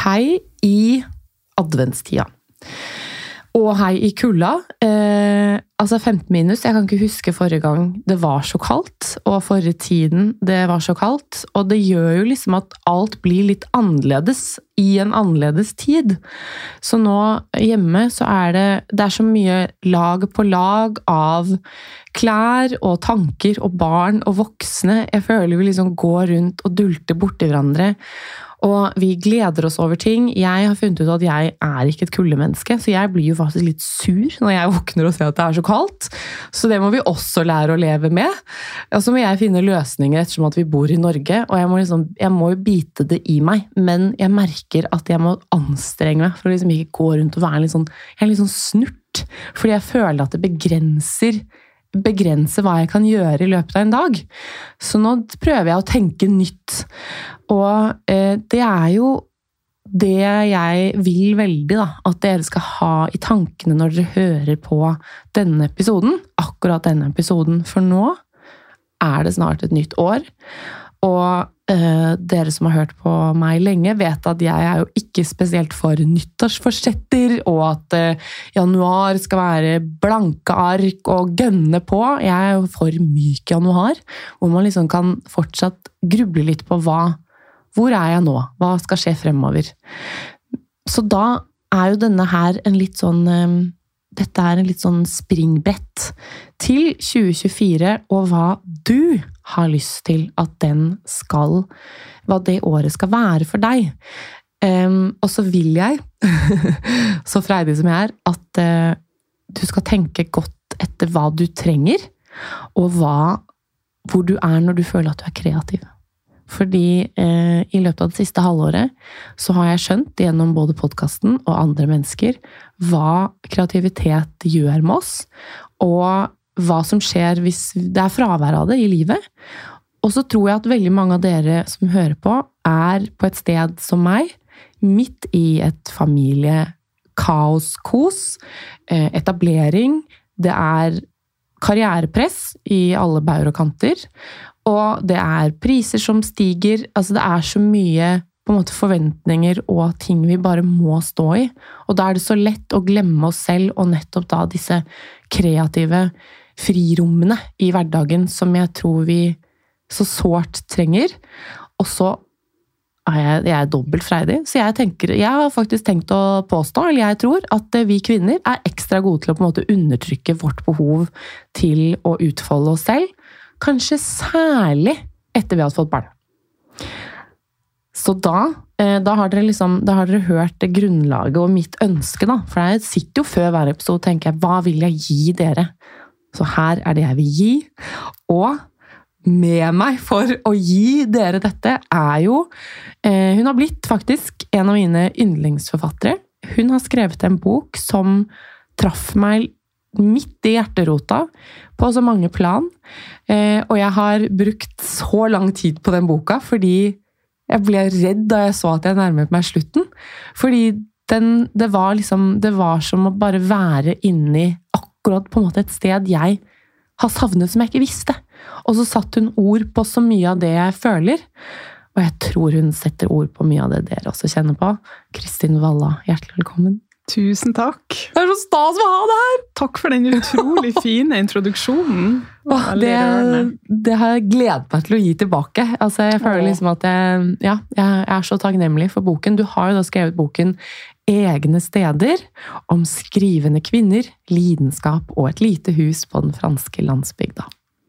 hei i adventstida. Og hei i kulda. 15 minus, jeg kan ikke huske forrige gang det var så kaldt, og forrige tiden det var så kaldt, og det gjør jo liksom at alt blir litt annerledes i en annerledes tid. Så nå hjemme så det er så mye lag på lag av klær og tanker og barn og voksne. Jeg føler vi liksom går rundt og dulter borti hverandre. Og vi gleder oss over ting. Jeg har funnet ut at jeg ikke et kuldemenneske, så jeg blir jo faktisk litt sur når jeg våkner og ser at det så kaldt. Så det må vi også lære å leve med. Og så må jeg finne løsninger ettersom at vi bor i Norge, og jeg må jo bite det i meg, men jeg merker at jeg må anstrenge meg for å liksom ikke gå rundt og være jeg er litt sånn snurt, fordi jeg føler at det begrense hva jeg kan gjøre i løpet av en dag. Så nå prøver jeg å tenke nytt. Og det jo det jeg vil veldig da, at dere skal ha i tankene når dere hører på denne episoden, akkurat denne episoden, for nå det snart et nytt år. Og dere som har hørt på meg lenge vet at jeg jo ikke spesielt for nyttårsforsetter, og at januar skal være blanke ark og gønne på. Jeg jo for myk januar, hvor man liksom kan fortsatt gruble litt på hvor jeg nå? Hva skal skje fremover? Så da jo denne her en litt sånn dette en litt sånn springbrett til 2024, og hva du har lyst til at hva det året skal være for deg. Og så vil jeg, så freidig som jeg at du skal tenke godt etter hva du trenger, og hvor du når du føler at du kreativ. Fordi i løpet av det siste halvåret så har jeg skjønt gjennom både podcasten og andre mennesker hva kreativitet gjør med oss, og hva som skjer hvis det fravær av det i livet. Og så tror jeg at veldig mange av dere som hører på på et sted som meg, midt i et familiekaoskos, etablering, det karrierepress i alle bauger og kanter, og det priser som stiger, altså det så mye på en måte forventninger og ting vi bare må stå i, og da det så lett å glemme oss selv, og nettopp da disse kreative frirommene i hverdagen som jeg tror vi så sårt trenger, og så jeg dobbelt freidig, så jeg har faktisk tenkt å påstå, eller jeg tror at vi kvinner ekstra gode til å på en måte undertrykke vårt behov til å utfolde oss selv, kanskje særlig etter vi har fått barn. Så da har dere hørt det grunnlaget og mitt ønske da, for jeg sitter jo før hver episode og tenker, hva vil jeg gi dere? Så her det jeg vil gi, og med meg for å gi dere dette jo, hun har blitt faktisk en av mine yndlingsforfattere. Hun har skrevet en bok som traff meg midt i hjerterota på så mange plan, og jeg har brukt så lang tid på den boka, fordi jeg ble redd da jeg så at jeg nærmet meg slutten, fordi det var som å bare være inni akkurat på en måte et sted jeg har savnet som jeg ikke visste, og så satt hun ord på så mye av det jeg føler, og jeg tror hun setter ord på mye av det dere også kjenner på. Kristin Valla, hjertelig velkommen. Tusen takk. Det så stas å ha deg her! Takk for den utrolig fine introduksjonen. Det har jeg gledet meg til å gi tilbake. Altså, jeg føler liksom at jeg så takknemlig for boken. Du har jo da skrevet boken Egne steder, om skrivende kvinner, lidenskap og et lite hus på den franske landsbygda.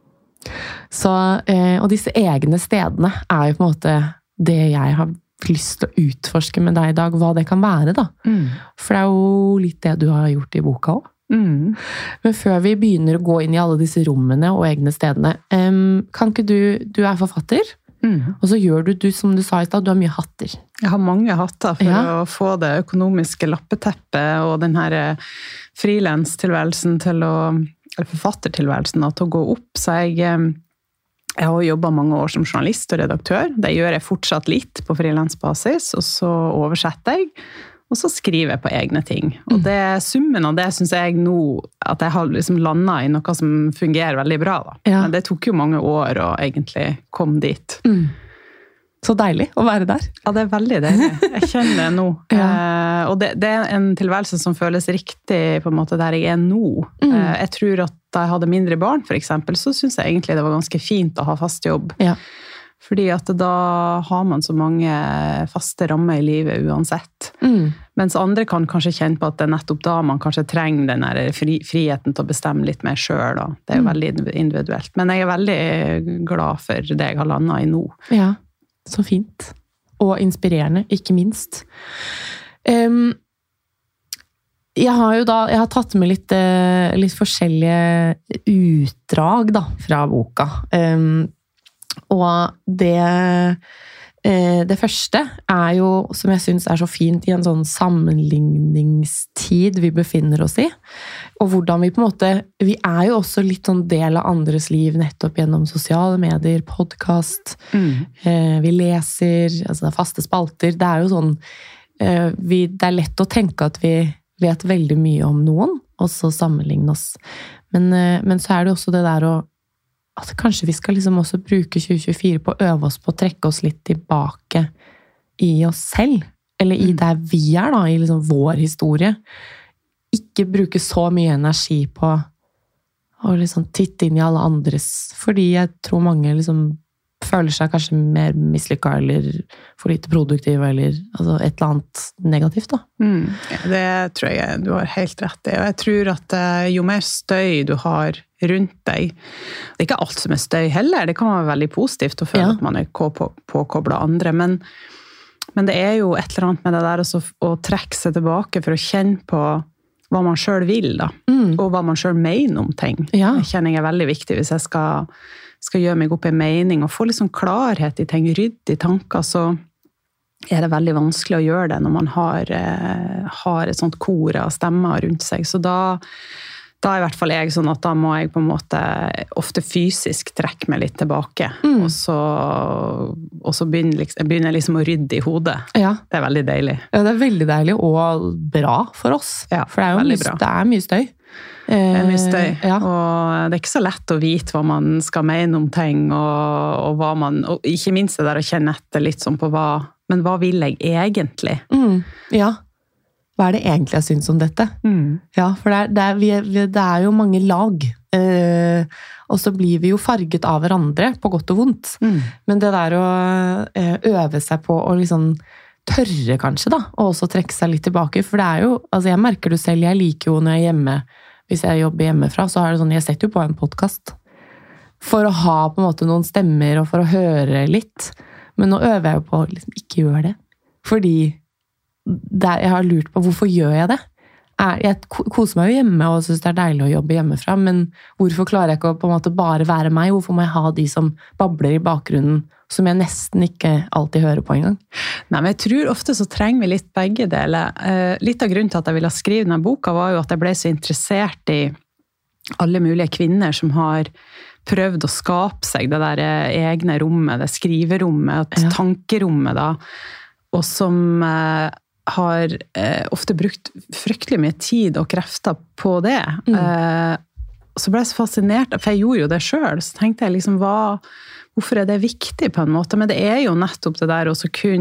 Så, og disse egne stedene jo på en måte det jeg har lyst til å utforske med deg i dag, hva det kan være da. For det jo litt det du har gjort i boka også. Men før vi begynner å gå inn i alle disse rommene og egne stedene, kan ikke du forfatter, og så gjør du som du sa i sted, du har mye hatter. Jeg har mange hatter for å få det økonomiske lappeteppet og den her freelance-tilværelsen eller forfattertilværelsen til å gå opp, så jeg har jobbet mange år som journalist og redaktør. Det gjør jeg fortsatt litt på freelance-basis, og så oversetter jeg, og så skriver jeg på egne ting. Og summen av det synes jeg nå, at jeg har liksom landet i noe som fungerer veldig bra. Da. Men det tok jo mange år å egentlig komme dit. Så deilig å være der. Ja, det veldig deilig. Jeg kjenner det nå. Og det en tilværelse som føles riktig på en måte der jeg nå. Jeg tror at da jeg hadde mindre barn, for eksempel, så synes jeg egentlig det var ganske fint å ha fast jobb. Ja. Fordi at da har man så mange faste rammer i livet uansett. Mens andre kan kanskje kjenne på at det nettopp da man kanskje trenger den der friheten til å bestemme litt mer selv. Da. Det jo veldig individuelt. Men jeg veldig glad for det jeg har landet i nå. Ja, så fint. Og inspirerende, ikke minst. Jeg har tatt med litt forskjellige utdrag da, fra boka. Og det første jo, som jeg synes så fint i en sånn sammenligningstid vi befinner oss i, og hvordan vi på en måte, vi jo også litt sånn del av andres liv nettopp gjennom sosiale medier, podcast, vi leser, altså det faste spalter, det jo sånn, det lett å tenke at vi vet veldig mye om noen, og så sammenligne oss. Men så det også det der at kanskje vi skal liksom også bruke 2024 på å øve oss på å trekke oss litt tilbake i oss selv, eller i der vi da, i liksom vår historie. Ikke bruke så mye energi på å liksom titte inn i alle andres, fordi jeg tror mange liksom føler seg kanskje mer mislykket, eller for lite produktiv, eller altså et eller annet negativt da. Det tror jeg du har helt rett i, og jeg tror at jo mer støy du har rundt deg, det ikke alt som støy heller, det kan være veldig positivt å føle at man påkoblet andre, men det jo et eller annet med det der å trekke seg tilbake for å kjenne på hva man selv vil da, og hva man selv mener om ting. Det kjenner jeg veldig viktig hvis jeg skal gjøre meg opp en mening, og få litt sånn klarhet i ting, rydde i tanker, så det veldig vanskelig å gjøre det når man har et sånt kor av stemmer rundt seg. Så da i hvert fall jeg sånn at da må jeg på en måte ofte fysisk trekke meg litt tilbake, og så begynner jeg liksom å rydde i hodet. Ja. Det veldig deilig. Ja, det veldig deilig og bra for oss. Ja, for det jo mye støy. Det mye støy, og det ikke så lett å vite hva man skal mene om ting, og hva man, og ikke minst det der å kjenne etter litt sånn på men hva vil jeg egentlig? Ja. Hva det egentlig jeg synes om dette? Ja, for det jo mange lag, og så blir vi jo farget av hverandre, på godt og vondt. Men det der å øve seg på å liksom tørre kanskje da, og også trekke seg litt tilbake, for det jo, altså jeg merker det selv, jeg liker jo når jeg hjemme, hvis jeg jobber hjemmefra, så det sånn, jeg setter jo på en podcast, for å ha på en måte noen stemmer, og for å høre litt, men nå øver jeg jo på å liksom ikke gjøre det, fordi jeg har lurt på hvorfor gjør jeg det? Jeg koser meg jo hjemme og synes det deilig å jobbe hjemmefra, men hvorfor klarer jeg ikke å på en måte bare være meg? Hvorfor må jeg ha de som babler i bakgrunnen, som jeg nesten ikke alltid hører på en gang? Nei, men jeg tror ofte så trenger vi litt begge deler. Litt av grunnen til at jeg ville skrive denne boka var jo at jeg ble så interessert i alle mulige kvinner som har prøvd å skape seg det der egne rommet, det skriverommet, tankerommet da, og som har ofte brukt fryktelig mye tid og krefter på det. Så ble jeg så fascinert, for jeg gjorde jo det selv, så tenkte jeg liksom, hvorfor det viktig på en måte? Men det jo nettopp det der å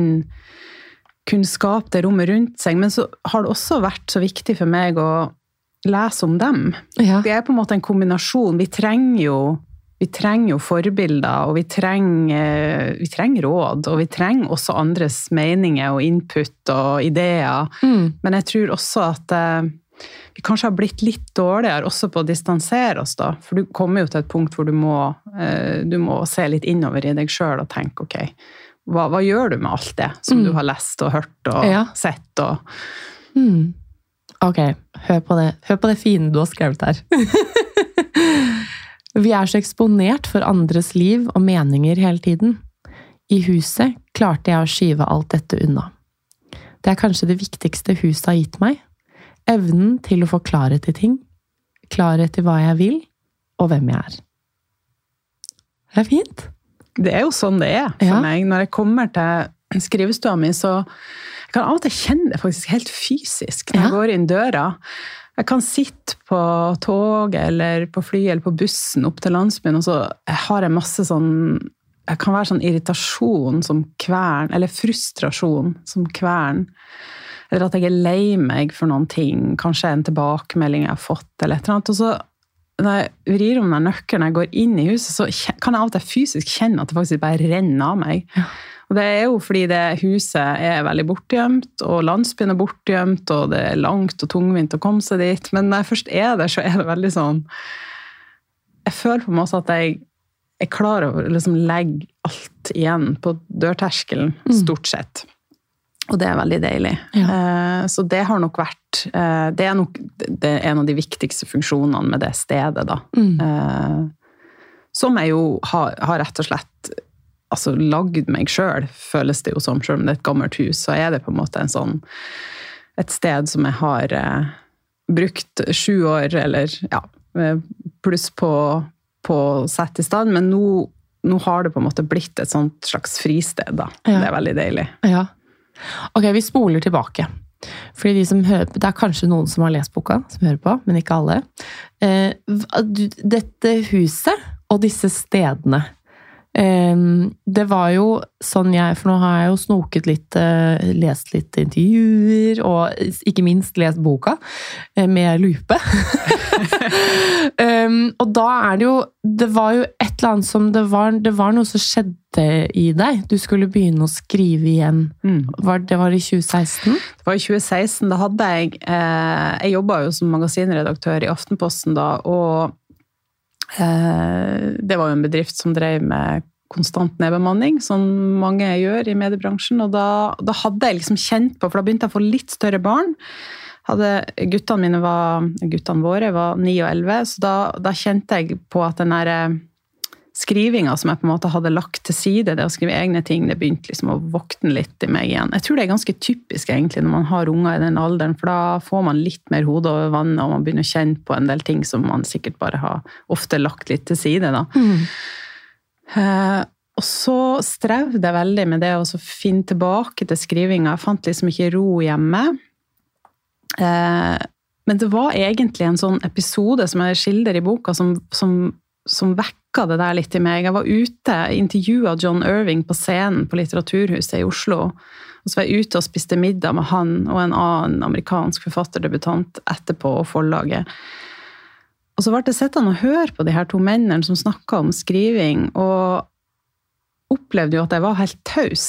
kunne skape det rommet rundt seg, men så har det også vært så viktig for meg å lese om dem. Det på en måte en kombinasjon, vi trenger jo forbilder, og vi trenger råd, og vi trenger også andres meninger og input og ideer. Men jeg tror også at vi kanskje har blitt litt dårligere også på å distansere oss da, for du kommer jo til et punkt hvor du må se litt innover i deg selv og tenke, ok, hva gjør du med alt det som du har lest og hørt og sett? Ok, hør på det fine du har skrevet her. Vi så eksponert for andres liv og meninger hele tiden. I huset klarte jeg å skyve alt dette unna. Det kanskje det viktigste huset har gitt meg. Evnen til å få klarhet i ting. Klarhet i hva jeg vil, og hvem jeg Det fint. Det jo sånn det for meg. Når jeg kommer til skrivestua mi, så jeg kan av og til kjenne det faktisk helt fysisk når jeg går inn døra. Jeg kan sitte på toget, eller på fly, eller på bussen opp til landsbyen, og så har jeg masse sånn det kan være sånn irritasjon som kvern, eller frustrasjon som kvern, eller at jeg lei meg for noen ting, kanskje en tilbakemelding jeg har fått, eller et eller annet, og så når jeg vrir om den nøkkelen, når jeg går inn i huset, så kan jeg av og til fysisk kjenne at det faktisk bare renner av meg. Ja. Og det jo fordi det huset veldig bortgjemt, og landsbyen bortgjemt, og det langt og tungvint å komme seg dit, men når jeg først der, så det veldig sånn, jeg føler på en måte at jeg klarer å liksom legge alt igjen på dørterskelen, stort sett. Og det veldig deilig. Ja. Så det har nok vært, det nok det en av de viktigste funksjonene med det stedet da. Som jeg jo har rett og slett altså, lagd meg selv, føles det jo som, selv om det et gammelt hus, så det på en måte en sånn, et sted som jeg har brukt 7 år, eller ja, pluss på å sette i stand, men nå har det på en måte blitt et sånt slags fristed da. Ja. Det veldig deilig. Ja. Ok, vi spoler tilbake. Fordi de som hører på, det kanskje noen som har lest boka, som hører på, men ikke alle. Dette huset og disse stedene, det var jo sånn for nå har jeg jo snoket litt, lest litt intervjuer, og ikke minst lest boka med lupe. Og da det var jo et eller annet som, det var noe som skjedde i deg. Du skulle begynne å skrive igjen. Det var i 2016? Det var i 2016, da hadde jeg jobbet jo som magasinredaktør i Aftenposten da, og det var jo en bedrift som drev med konstant nedbemanning, som mange gjør i mediebransjen, og da hadde jeg liksom kjent på, for da begynte jeg å få litt større barn. Guttene våre var 9 og 11, så da kjente jeg på at den der skrivinga som jeg på en måte hadde lagt til side, det å skrive egne ting, det begynte liksom å våkne litt i meg igjen. Jeg tror det ganske typisk egentlig når man har unger i den alderen, for da får man litt mer hode over vannet, og man begynner å kjenne på en del ting som man sikkert bare har ofte lagt litt til side da. Og så strevde jeg veldig med det å finne tilbake til skrivinga. Jeg fant liksom ikke ro hjemme. Men det var egentlig en sånn episode som jeg skildrer i boka som vekka det der litt i meg. Jeg var ute, intervjuet John Irving på scenen på Litteraturhuset i Oslo, og så var jeg ute og spiste middag med han og en annen amerikansk forfatterdebutant etterpå og forlaget. Og så ble det sittende og høre på de her 2 mennene som snakket om skriving, og opplevde jo at jeg var helt taus.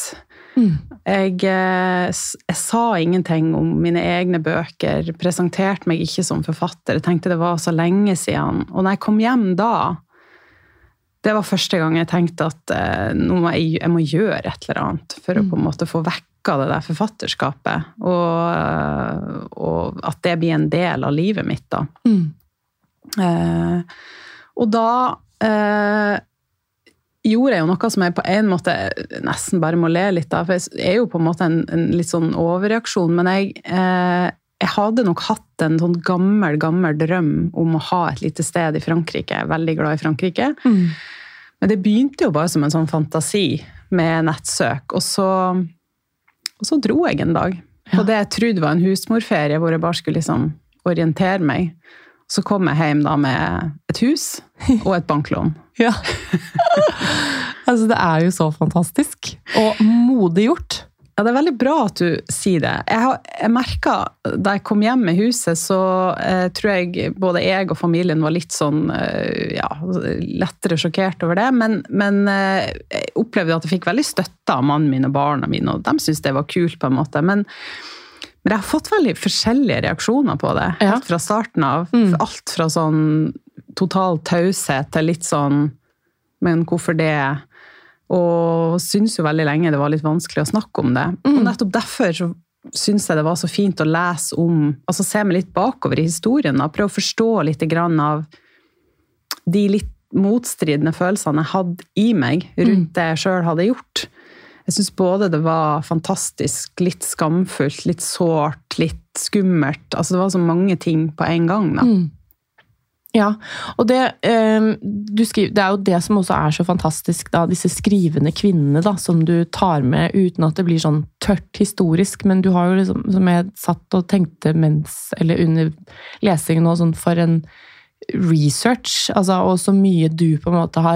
Jeg sa ingenting om mine egne bøker, presenterte meg ikke som forfatter, jeg tenkte det var så lenge siden. Og når jeg kom hjem da, det var første gang jeg tenkte at jeg må gjøre et eller annet for å på en måte få vekka det der forfatterskapet, og at det blir en del av livet mitt da. Og da gjorde jeg jo noe som jeg på en måte nesten bare må le litt av, for jeg jo på en måte en litt sånn overreaksjon, men jeg hadde nok hatt en sånn gammel drøm om å ha et lite sted i Frankrike. Jeg veldig glad i Frankrike. Men det begynte jo bare som en sånn fantasi med nettsøk, og så dro jeg en dag på det jeg trodde var en husmorferie, hvor jeg bare skulle liksom orientere meg. Så kom jeg hjem da med et hus og et banklån. Ja. Altså, det jo så fantastisk. Og modig gjort. Ja, det veldig bra at du sier det. Jeg merket, da jeg kom hjem med huset, så tror jeg både jeg og familien var litt sånn, ja, lettere sjokkert over det, men jeg opplevde at jeg fikk veldig støtte av mannen min og barna mine, og de syntes det var kult på en måte, men jeg har fått veldig forskjellige reaksjoner på det, helt fra starten av. Alt fra sånn total taushet til litt sånn, men hvorfor det? Og synes jo veldig lenge det var litt vanskelig å snakke om det. Og nettopp derfor så synes jeg det var så fint å lese om, altså se meg litt bakover i historien, og prøve å forstå litt grann av de litt motstridende følelsene jeg hadde i meg rundt det jeg selv hadde gjort. Jeg synes både det var fantastisk, litt skamfullt, litt sårt, litt skummelt. Altså det var så mange ting på en gang da. Ja, og det jo det som også så fantastisk da, disse skrivende kvinnene da, som du tar med uten at det blir sånn tørt historisk, men du har jo liksom, som jeg satt og tenkte eller under lesingen nå, sånn for en research, altså, og så mye du på en måte har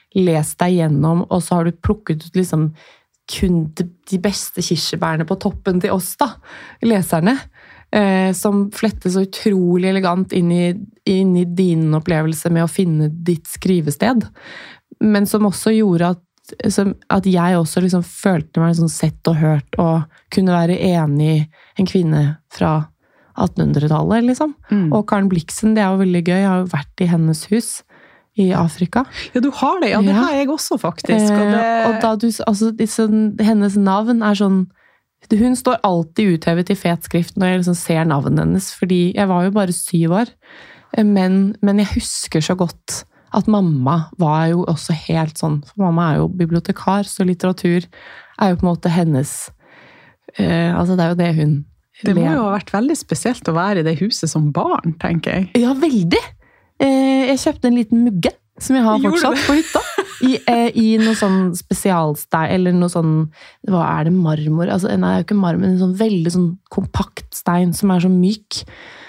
lest deg gjennom, og så har du plukket ut liksom kun de beste kirsebærene på toppen til oss da, leserne, som flettes så utrolig elegant inn i din opplevelse med å finne ditt skrivested, men som også gjorde at jeg også liksom følte meg sånn sett og hørt, og kunne være enig i en kvinne fra 1800-tallet, liksom. Og Karen Blixen, det jo veldig gøy, jeg har jo vært i hennes hus, i Afrika. Ja, du har det. Ja, det har jeg også, faktisk. Og da hennes navn sånn, hun står alltid uthevet i fet skrift når jeg liksom ser navnet hennes, fordi jeg var jo bare 7 år. Men jeg husker så godt at mamma var jo også helt sånn, for mamma jo bibliotekar, så litteratur jo på en måte hennes, altså det jo det hun Det må jo ha vært veldig spesielt å være i det huset som barn, tenker jeg. Ja, veldig! Jeg kjøpte en liten mugge, som jeg har fortsatt på hytta, i noe sånn spesialstein, eller noe sånn, hva det, marmor? Altså, nei, det jo ikke marmor, men en sånn veldig sånn kompakt stein, som så myk.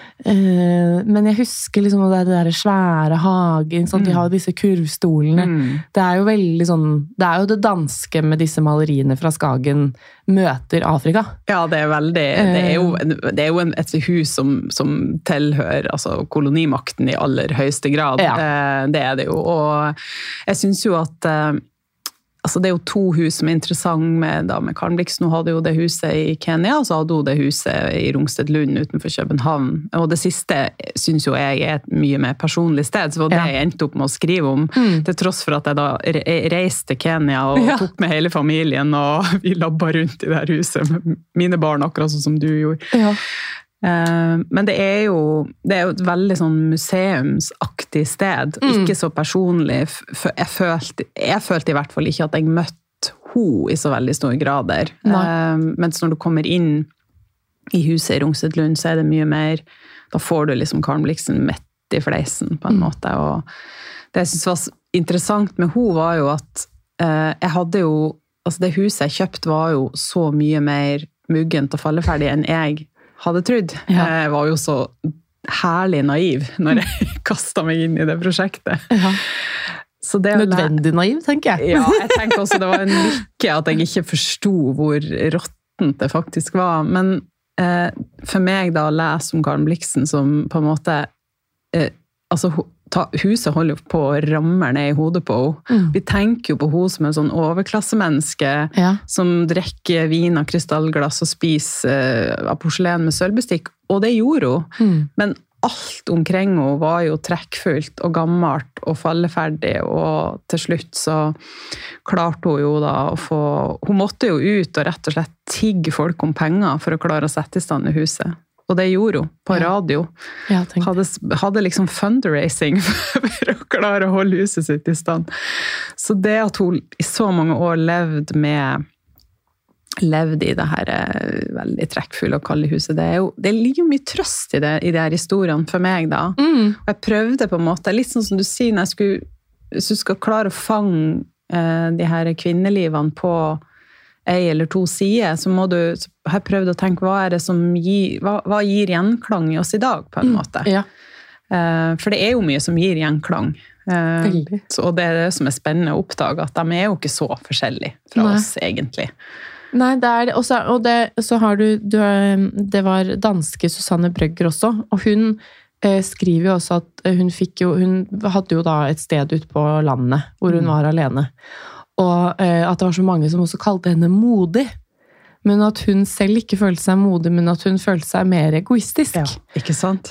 Men jeg husker liksom det der svære hagen, sånn, de har disse kurvstolene. Det jo veldig sånn, det jo det danske med disse maleriene fra Skagen møter Afrika. Ja, det veldig, det jo et hus som tilhører altså, kolonimakten i aller høyeste grad. Ja. Det det jo, og jeg synes jo at altså det jo 2 hus som interessant med Karen Blixen. Hun hadde jo det huset i Kenya, og så hadde hun det huset i Rungsted Lund utenfor København. Og det siste synes jo jeg et mye mer personlig sted, så det jeg endte opp med å skrive om, til tross for at jeg da reiste til Kenya og tok med hele familien, og vi labbet rundt i det her huset med mine barn, akkurat sånn som du gjorde. Ja. Men det jo et veldig sånn museumsaktig sted, ikke så personlig. Jeg følte i hvert fall ikke at jeg møtte henne i så veldig stor grader. Mens når du kommer inn i huset i Rungsted Lund, så det mye mer, da får du liksom Karen Blixen midt i fleisen på en måte. Og det jeg synes var interessant med henne var jo at jeg hadde jo, altså det huset jeg kjøpte var jo så mye mer muggent og falleferdig enn jeg hadde trodd. Jeg var jo så herlig naiv når jeg kastet meg inn i det prosjektet. Ja. Så det nødvendig naiv, tenker jeg. Ja, jeg tenker også det var en lykke at jeg ikke forstod hvor råttent det faktisk var. Men for meg da å lese om Karen Blixen som på en måte altså huset holder jo på å ramme ned i hodet på henne. Vi tenker jo på henne som en sånn overklassemenneske som drikker vin av krystallglass og spiser av porselen med sølvbestikk, og det gjorde hun. Men alt omkring henne var jo trekkfullt og gammelt og falleferdig, og til slutt så klarte hun jo da å få, hun måtte jo ut og rett og slett tigge folk om penger for å klare å sette i stand i huset. Og det gjorde hun på radio. Hadde liksom fundraising for å klare å holde huset sitt i stand. Så det at hun i så mange år levde i det her veldig trekkfulle og kalde huset, det ligger jo mye trøst i det her historiene for meg da. Og jeg prøvde på en måte, litt sånn som du sier, hvis du skal klare å fange de her kvinnelivene på en eller 2 sider, så må du ha prøvd å tenke hva det som hva gir gjenklang i oss i dag, på en måte. Ja. For det jo mye som gir gjenklang. Og det det som spennende å oppdage, at de jo ikke så forskjellige fra oss, egentlig. Nei, det det. Og så har det var danske Susanne Brøgger også, og hun skriver jo også at hun hadde jo da et sted ute på landet, hvor hun var alene. Og at det var så mange som også kalte henne modig. Men at hun selv ikke følte seg modig, men at hun følte seg mer egoistisk. Ja, ikke sant?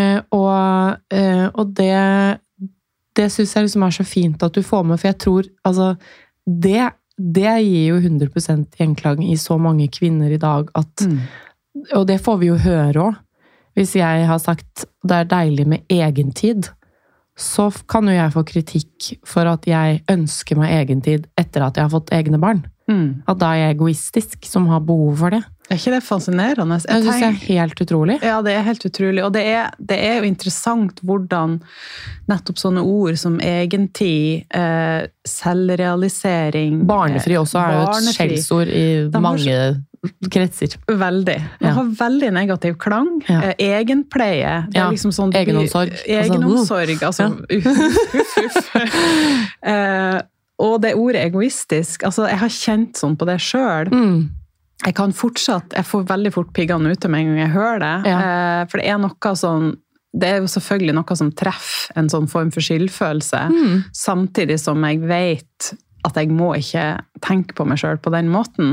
Og det synes jeg liksom så fint at du får med, for jeg tror, altså, det gir jo 100% gjenklang i så mange kvinner i dag, og det får vi jo høre også. Hvis jeg har sagt det deilig med egentid, så kan jo jeg få kritikk for at jeg ønsker meg egentid etter at jeg har fått egne barn. At da jeg egoistisk som har behov for det. Ikke det fascinerende? Jeg synes det helt utrolig. Ja, det helt utrolig. Og det jo interessant hvordan nettopp sånne ord som egentid, selvrealisering... Barnefri også jo et skjellsord i mange kretser. Veldig. Det har veldig negativ klang. Egenpleie. Det liksom sånn... Egenomsorg. Egenomsorg. Altså, uff. og det ordet egoistisk, altså jeg har kjent sånn på det selv. Jeg kan fortsatt, jeg får veldig fort piggene ute med en gang jeg hører det, for det er noe sånn, det er jo selvfølgelig noe som treffer en sånn form for skyldfølelse, samtidig som jeg vet at jeg må ikke tenke på meg selv på den måten.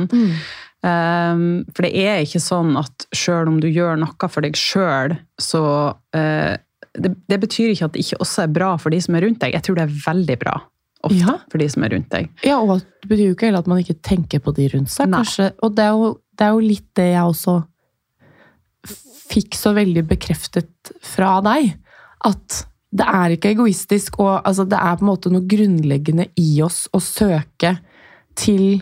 For det er ikke sånn at selv om du gjør noe for deg selv, så det betyr ikke at det ikke også er bra for de som er rundt deg. Jeg tror det er veldig bra ofte for de som er rundt deg. Ja, og det betyr jo ikke heller at man ikke tenker på de rundt seg, kanskje. Og det er jo litt det jeg også fikk så veldig bekreftet fra deg, at det er ikke egoistisk, og altså, det er på en måte noe grunnleggende i oss å søke til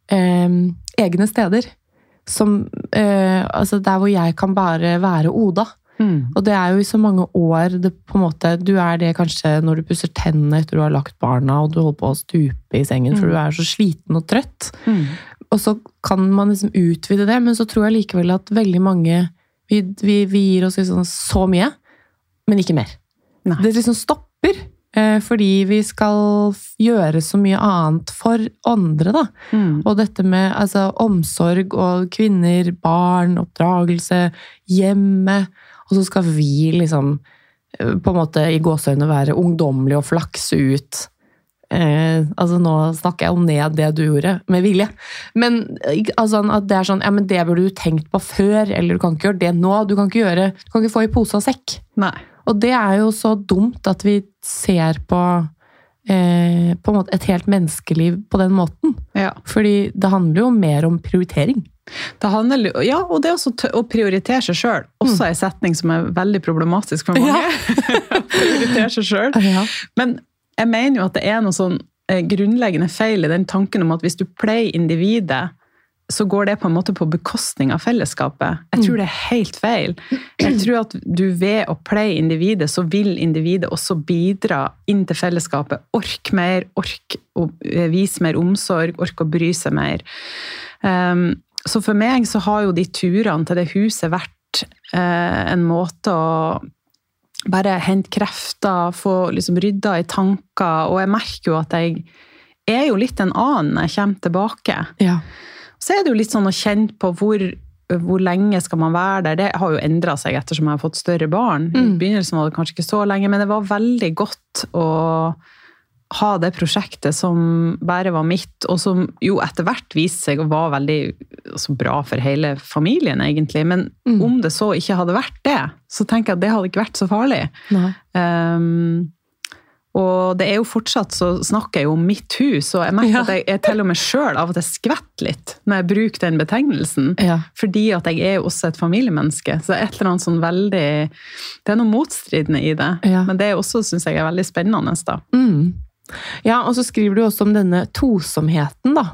egne steder, som, altså der hvor jeg kan bare være Oda. Og det er jo i så mange år, det på en måte, du er det kanskje når du pusser tennene etter du har lagt barna, og du holder på å stupe i sengen, for du er så sliten og trøtt. Og så kan man liksom utvide det, men så tror jeg likevel at veldig mange, vi gir oss liksom så mye, men ikke mer. Nei. Det liksom stopper, fordi vi skal gjøre så mye annet for andre, da. Og dette med altså, omsorg og kvinner, barn, oppdragelse, hjemme, og så skal vi liksom på en måte i gåseøyne være ungdomlige og flakse ut. Altså nå snakker jeg om ned det du gjorde med vilje. Men altså, at det er sånn, ja, men det burde du tenkt på før, eller du kan ikke gjøre det nå, du kan ikke få i pose og sekk. Nei. Og det er jo så dumt at vi ser på en måte et helt menneskeliv på den måten. Ja. Fordi det handler jo mer om prioritering. Det handler, ja, og det er også å prioritere seg selv. Også en setning som er veldig problematisk for mange. Ja. Prioritere seg selv. Ja. Men jeg mener jo at det er noe sånn grunnleggende feil i den tanken om at hvis du pleier individet, så går det på en måte på bekostning av fellesskapet. Jeg tror det er helt feil. Jeg tror at du ved å pleie individet, så vil individet også bidra inn til fellesskapet. Ork mer, ork å vise mer omsorg, ork å bry seg mer. Så for meg så har jo de turene til det huset vært en måte å bare hente krefter, få liksom rydda i tanker, og jeg merker jo at jeg er jo litt en annen når jeg kommer tilbake. Ja. Så er det jo litt sånn å kjenne på hvor lenge skal man være der. Det har jo endret seg ettersom jeg har fått større barn. I begynnelsen var det kanskje ikke så lenge, men det var veldig godt å ha det prosjektet som bare var mitt, og som jo etter hvert viste seg å være veldig altså, bra for hele familien egentlig. Men om det så ikke hadde vært det, så tenker jeg at det hadde ikke vært så farlig. Og det er jo fortsatt, så snakker jeg jo om mitt hus, og jeg merker at jeg til og med selv av og til skvetter litt når jeg bruker den betegnelsen, fordi at jeg er jo også et familiemenneske, så et eller annet sånn veldig, det er noe motstridende i det, men det er også, synes jeg, er veldig spennende da. Ja, og så skriver du også om denne tosomheten da,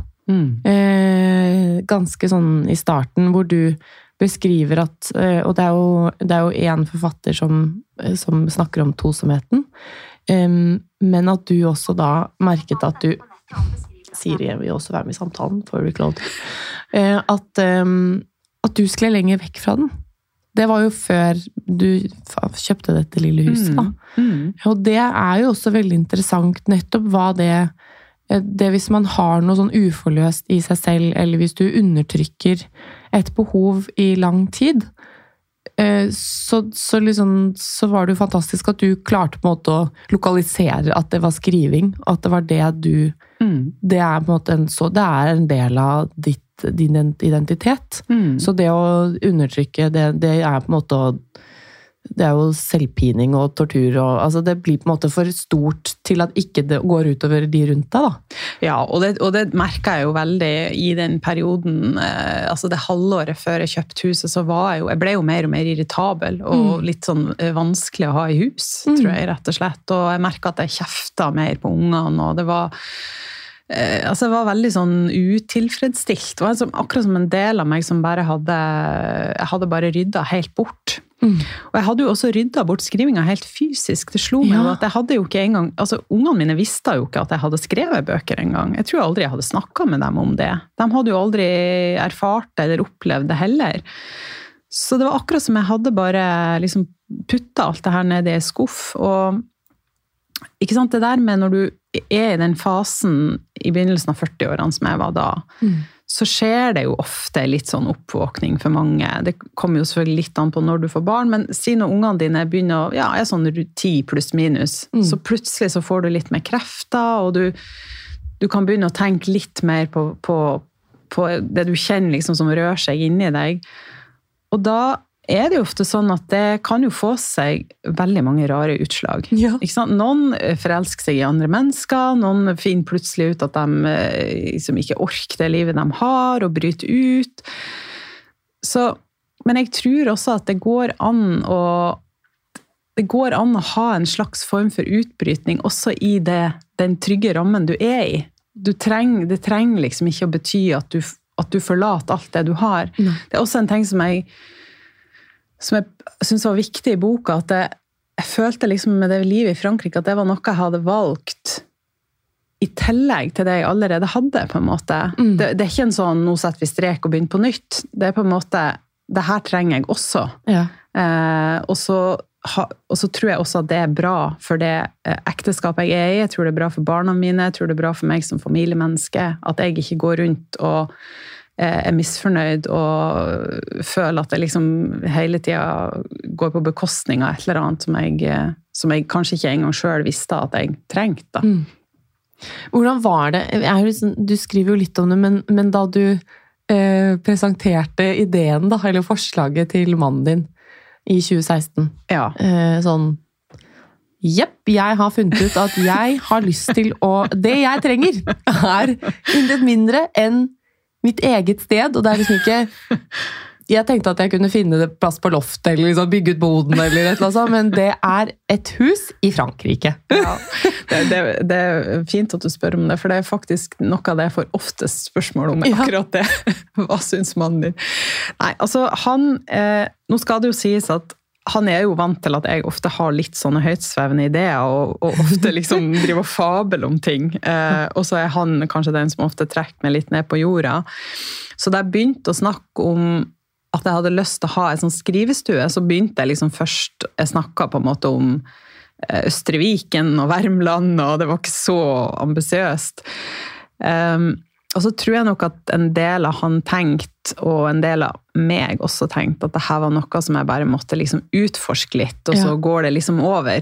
ganske sånn i starten, hvor du beskriver at, og det er jo en forfatter som snakker om tosomheten, men at du også da merket at du Siri vil også være med i samtalen for Recloud at du skulle lenger vekk fra den. Det var jo før du kjøpte dette lille huset da. Og det er jo også veldig interessant nettopp hva det hvis man har noe sånn uforløst i seg selv, eller hvis du undertrykker et behov i lang tid, så var det jo fantastisk at du klarte på en måte å lokalisere at det var skriving, at det var det det er på en måte det er en del av din identitet. Så det å undertrykke, det er på en måte det er jo selvpining og tortur, og altså det blir på en måte for stort til at ikke det går utover de rundt deg da. Ja, og det merket jeg jo veldig i den perioden, altså det halvåret før jeg kjøpte huset, så jeg ble jo mer og mer irritabel, og litt sånn vanskelig å ha i hus, tror jeg rett og slett, og jeg merket at jeg kjeftet mer på ungene, og det var altså jeg var veldig sånn utilfredsstilt. Det var akkurat som en del av meg som bare jeg hadde bare ryddet helt bort. Og jeg hadde jo også ryddet bort skrivinga helt fysisk. Det slo meg at jeg hadde jo ikke engang, altså ungene mine visste jo ikke at jeg hadde skrevet bøker en gang. Jeg tror aldri jeg hadde snakket med dem om det. De hadde jo aldri erfart det eller opplevd det heller. Så det var akkurat som jeg hadde bare liksom puttet alt det her ned i en skuff, og ikke sant, det der med når du er i den fasen i begynnelsen av 40-årene som jeg var da, så skjer det jo ofte litt sånn oppvåkning for mange. Det kommer jo selvfølgelig litt an på når du får barn, men si når ungene dine begynner å, ja, er sånn 10 pluss minus, så plutselig så får du litt mer krefter, og du kan begynne å tenke litt mer på det du kjenner liksom som rører seg inni deg. Og da er det jo ofte sånn at det kan jo få seg veldig mange rare utslag. Ja. Ikke sant? Noen forelsker seg i andre mennesker, noen finner plutselig ut at de liksom ikke orker det livet de har, og bryter ut. Så, men jeg tror også at det går an å ha en slags form for utbrytning, også i den trygge rammen du er i. Det trenger liksom ikke å bety at du forlater alt det du har. Det er også en ting som jeg synes var viktig i boka, at jeg følte liksom med det livet i Frankrike, at det var noe jeg hadde valgt i tillegg til det jeg allerede hadde, på en måte. Det er ikke en sånn, nå setter vi strek og begynner på nytt. Det er på en måte, det her trenger jeg også. Ja. Og så tror jeg også at det er bra for det ekteskapet jeg er i. Jeg tror det er bra for barna mine, jeg tror det er bra for meg som familiemenneske, at jeg ikke går rundt og er misfornøyd og føler at jeg liksom hele tiden går på bekostning av et eller annet som jeg kanskje ikke engang selv visste at jeg trengte. Hvordan var det? Du skriver jo litt om det, men da du presenterte ideen da, eller forslaget til mannen din i 2016, ja. Sånn, jepp, jeg har funnet ut at jeg har lyst til det jeg trenger er intet mindre enn mitt eget sted, og det er liksom ikke, jeg tenkte at jeg kunne finne det plass på loftet, eller liksom bygge ut boden, eller et eller annet, men det er et hus i Frankrike. Ja, det er fint at du spør om det, for det er faktisk noe av det jeg får oftest spørsmål om, akkurat det. Hva synes mannen din? Nei, altså nå skal det jo sies at han er jo vant til at jeg ofte har litt sånne høytsvevende ideer, og ofte liksom driver og fabel om ting. Og så er han kanskje den som ofte trekker meg litt ned på jorda. Så da jeg begynte å snakke om at jeg hadde lyst til å ha en sånn skrivestue, så begynte jeg liksom først, jeg snakket på en måte om Østre Viken og Värmland, og det var ikke så ambisiøst. Og så tror jeg nok at en del av han tenkt, og en del av meg også tenkt, at det her var noe som jeg bare måtte liksom utforske litt, og så går det liksom over.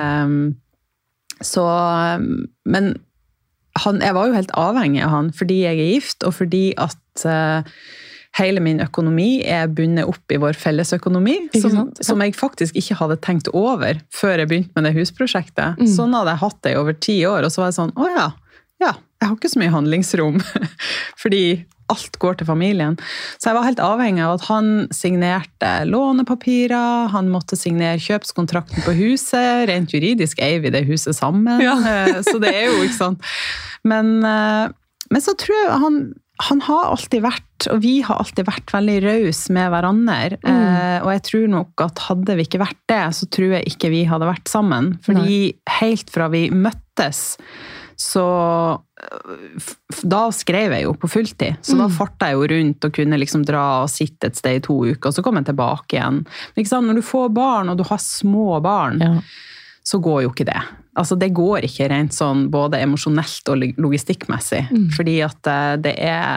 Men jeg var jo helt avhengig av han, fordi jeg er gift, og fordi at hele min økonomi er bundet opp i vår fellesøkonomi, som jeg faktisk ikke hadde tenkt over før jeg begynte med det husprosjektet. Sånn hadde jeg hatt det i over 10 år, og så var jeg sånn, ja, jeg har ikke så mye handlingsrom, fordi alt går til familien. Så jeg var helt avhengig av at han signerte lånepapirer, han måtte signere kjøpskontrakten på huset, rent juridisk eier vi det huset sammen, så det er jo, ikke sant. Men så tror jeg han har alltid vært, og vi har alltid vært veldig raus med hverandre, og jeg tror nok at hadde vi ikke vært det, så tror jeg ikke vi hadde vært sammen, fordi helt fra vi møttes, så da skrev jeg jo på fulltid, så da fartet jeg jo rundt og kunne liksom dra og sitte et sted i 2 uker, og så kom jeg tilbake igjen. Men ikke sant, når du får barn, og du har små barn, så går jo ikke det. Altså det går ikke rent sånn både emosjonelt og logistikkmessig, fordi at det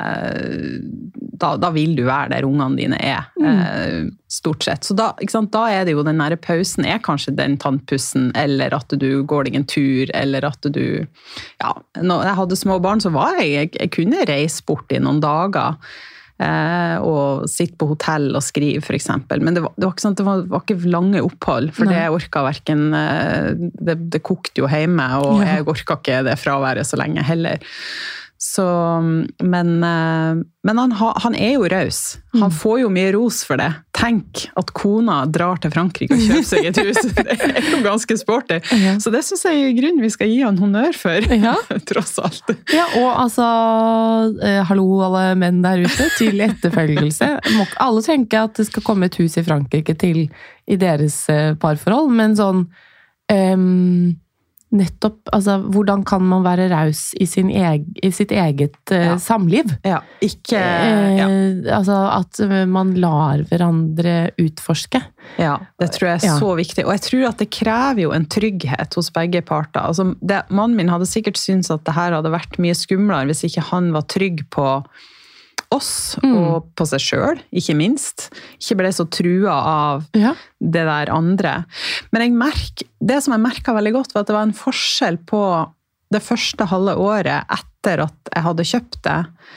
da vil du være der ungene dine er, stort sett. Så da, ikke sant, da er det jo den nære pausen er kanskje den tannpussen, eller at du går deg en tur, eller at du, når jeg hadde små barn, så var jeg kunne reise bort i noen dager, og sitte på hotell og skrive for eksempel, men det var ikke sånn, det var ikke lange opphold, for det orket hverken, det kokte jo hjemme, og jeg orket ikke det fraværet så lenge heller. Så, men han er jo raus. Han får jo mye ros for det. Tenk at kona drar til Frankrike og kjøper seg et hus. Det er jo ganske sporty. Så det synes jeg i grunnen vi skal gi han honnør for, tross alt. Ja, og altså, hallo alle menn der ute, til etterfølgelse. Alle tenker at det skal komme et hus i Frankrike til i deres parforhold, men sånn, nettopp, altså, hvordan kan man være raus i sitt eget samliv? Ja, ikke... Altså, at man lar hverandre utforske. Ja, det tror jeg så viktig. Og jeg tror at det krever jo en trygghet hos begge parter. Altså, mannen min hadde sikkert syntes at det her hadde vært mye skumlere hvis ikke han var trygg på oss og på seg selv, ikke minst. Ikke ble så trua av det der andre. Men det som jeg merket veldig godt, var at det var en forskjell på det første halve året etter at jeg hadde kjøpt det.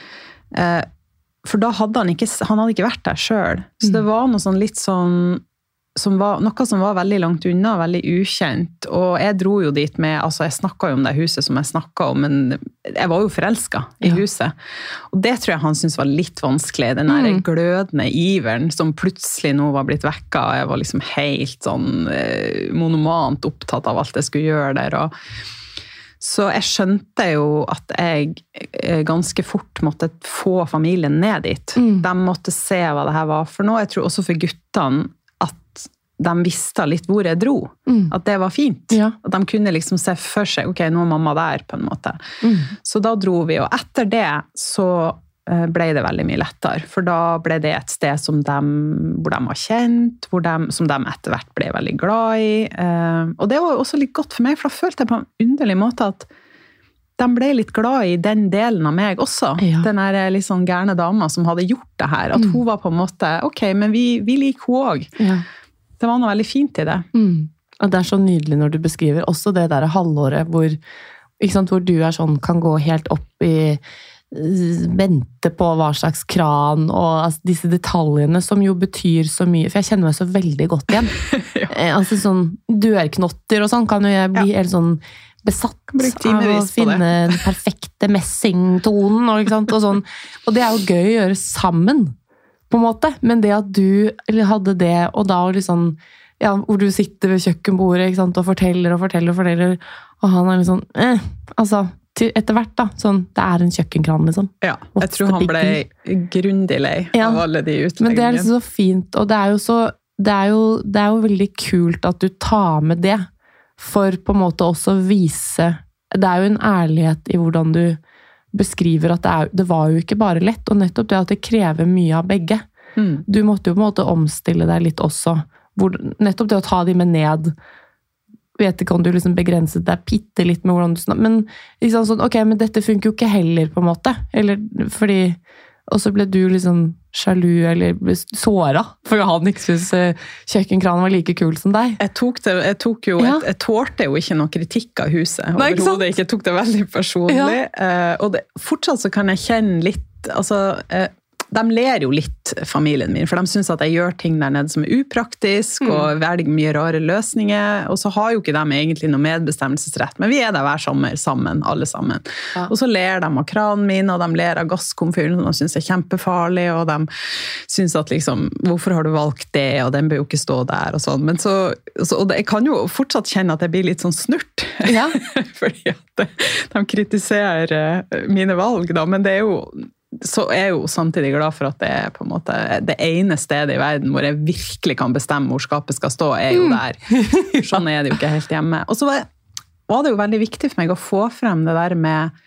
For da hadde han hadde ikke vært der selv. Så det var noe sånn litt sånn noe som var veldig langt unna, veldig ukjent, og jeg dro jo dit med, altså jeg snakket jo om det huset som jeg snakket om, men jeg var jo forelsket i huset, og det tror jeg han syntes var litt vanskelig, den der glødende iveren som plutselig nå var blitt vekket, og jeg var liksom helt sånn monomant opptatt av alt jeg skulle gjøre der, så jeg skjønte jo at jeg ganske fort måtte få familien ned dit. De måtte se hva det her var for noe. Jeg tror også for guttene de visste litt hvor jeg dro, at det var fint. At de kunne liksom se for seg, ok, nå er mamma der på en måte. Så da dro vi, og etter det så ble det veldig mye lettere, for da ble det et sted hvor de var kjent, som de etter hvert ble veldig glad i. Og det var også litt godt for meg, for da følte jeg på en underlig måte at de ble litt glad i den delen av meg også. Den der litt sånn gærne dama som hadde gjort det her, at hun var på en måte, ok, men vi liker hun også. Det var noe veldig fint i det. Og det er så nydelig når du beskriver også det der halvåret hvor du er sånn, kan gå helt opp i vente på hva slags kran og altså, disse detaljene som jo betyr så mye, for jeg kjenner meg så veldig godt igjen. Altså sånn dørknotter og sånn kan jo jeg bli helt sånn besatt av å finne den perfekte messingtonen og sånn. Og det er jo gøy å gjøre sammen, på en måte, men det at du hadde det, og da liksom, hvor du sitter ved kjøkkenbordet, og forteller, og han er liksom, altså, etter hvert da, sånn, det er en kjøkkenkran, liksom. Ja, jeg tror han ble grundig lei av alle de utleggene. Men det er liksom så fint, og det er jo veldig kult at du tar med det, for på en måte også vise, det er jo en ærlighet i hvordan du beskriver at det var jo ikke bare lett, og nettopp det at det krever mye av begge. Du måtte jo på en måte omstille deg litt også. Nettopp det å ta de med ned. Vet ikke om du liksom begrenset deg bitte litt med hvordan du snakker, men liksom sånn, ok, men dette funker jo ikke heller på en måte. Eller fordi, og så ble du liksom sjalu eller såra, for han ikke synes kjøkkenkranen var like kul som deg. Jeg tålte jo ikke noe kritikk av huset. Overhodet ikke. Jeg tok det veldig personlig. Og fortsatt så kan jeg kjenne litt, altså... De ler jo litt, familien min, for de synes at jeg gjør ting der nede som er upraktisk, og velger mye rare løsninger, og så har jo ikke de egentlig noe medbestemmelsesrett, men vi er der hver sommer sammen, alle sammen. Og så ler de av kranen min, og de ler av gasskomfyren, som de synes er kjempefarlig, og de synes at liksom, hvorfor har du valgt det, og den bør jo ikke stå der, og sånn. Men og jeg kan jo fortsatt kjenne at jeg blir litt sånn snurt, fordi at de kritiserer mine valg, da, men det er jo så er jeg jo samtidig glad for at det er på en måte det ene stedet i verden hvor jeg virkelig kan bestemme hvor skapet skal stå, er jo der. Sånn er det jo ikke helt hjemme. Og så var det jo veldig viktig for meg å få frem det der med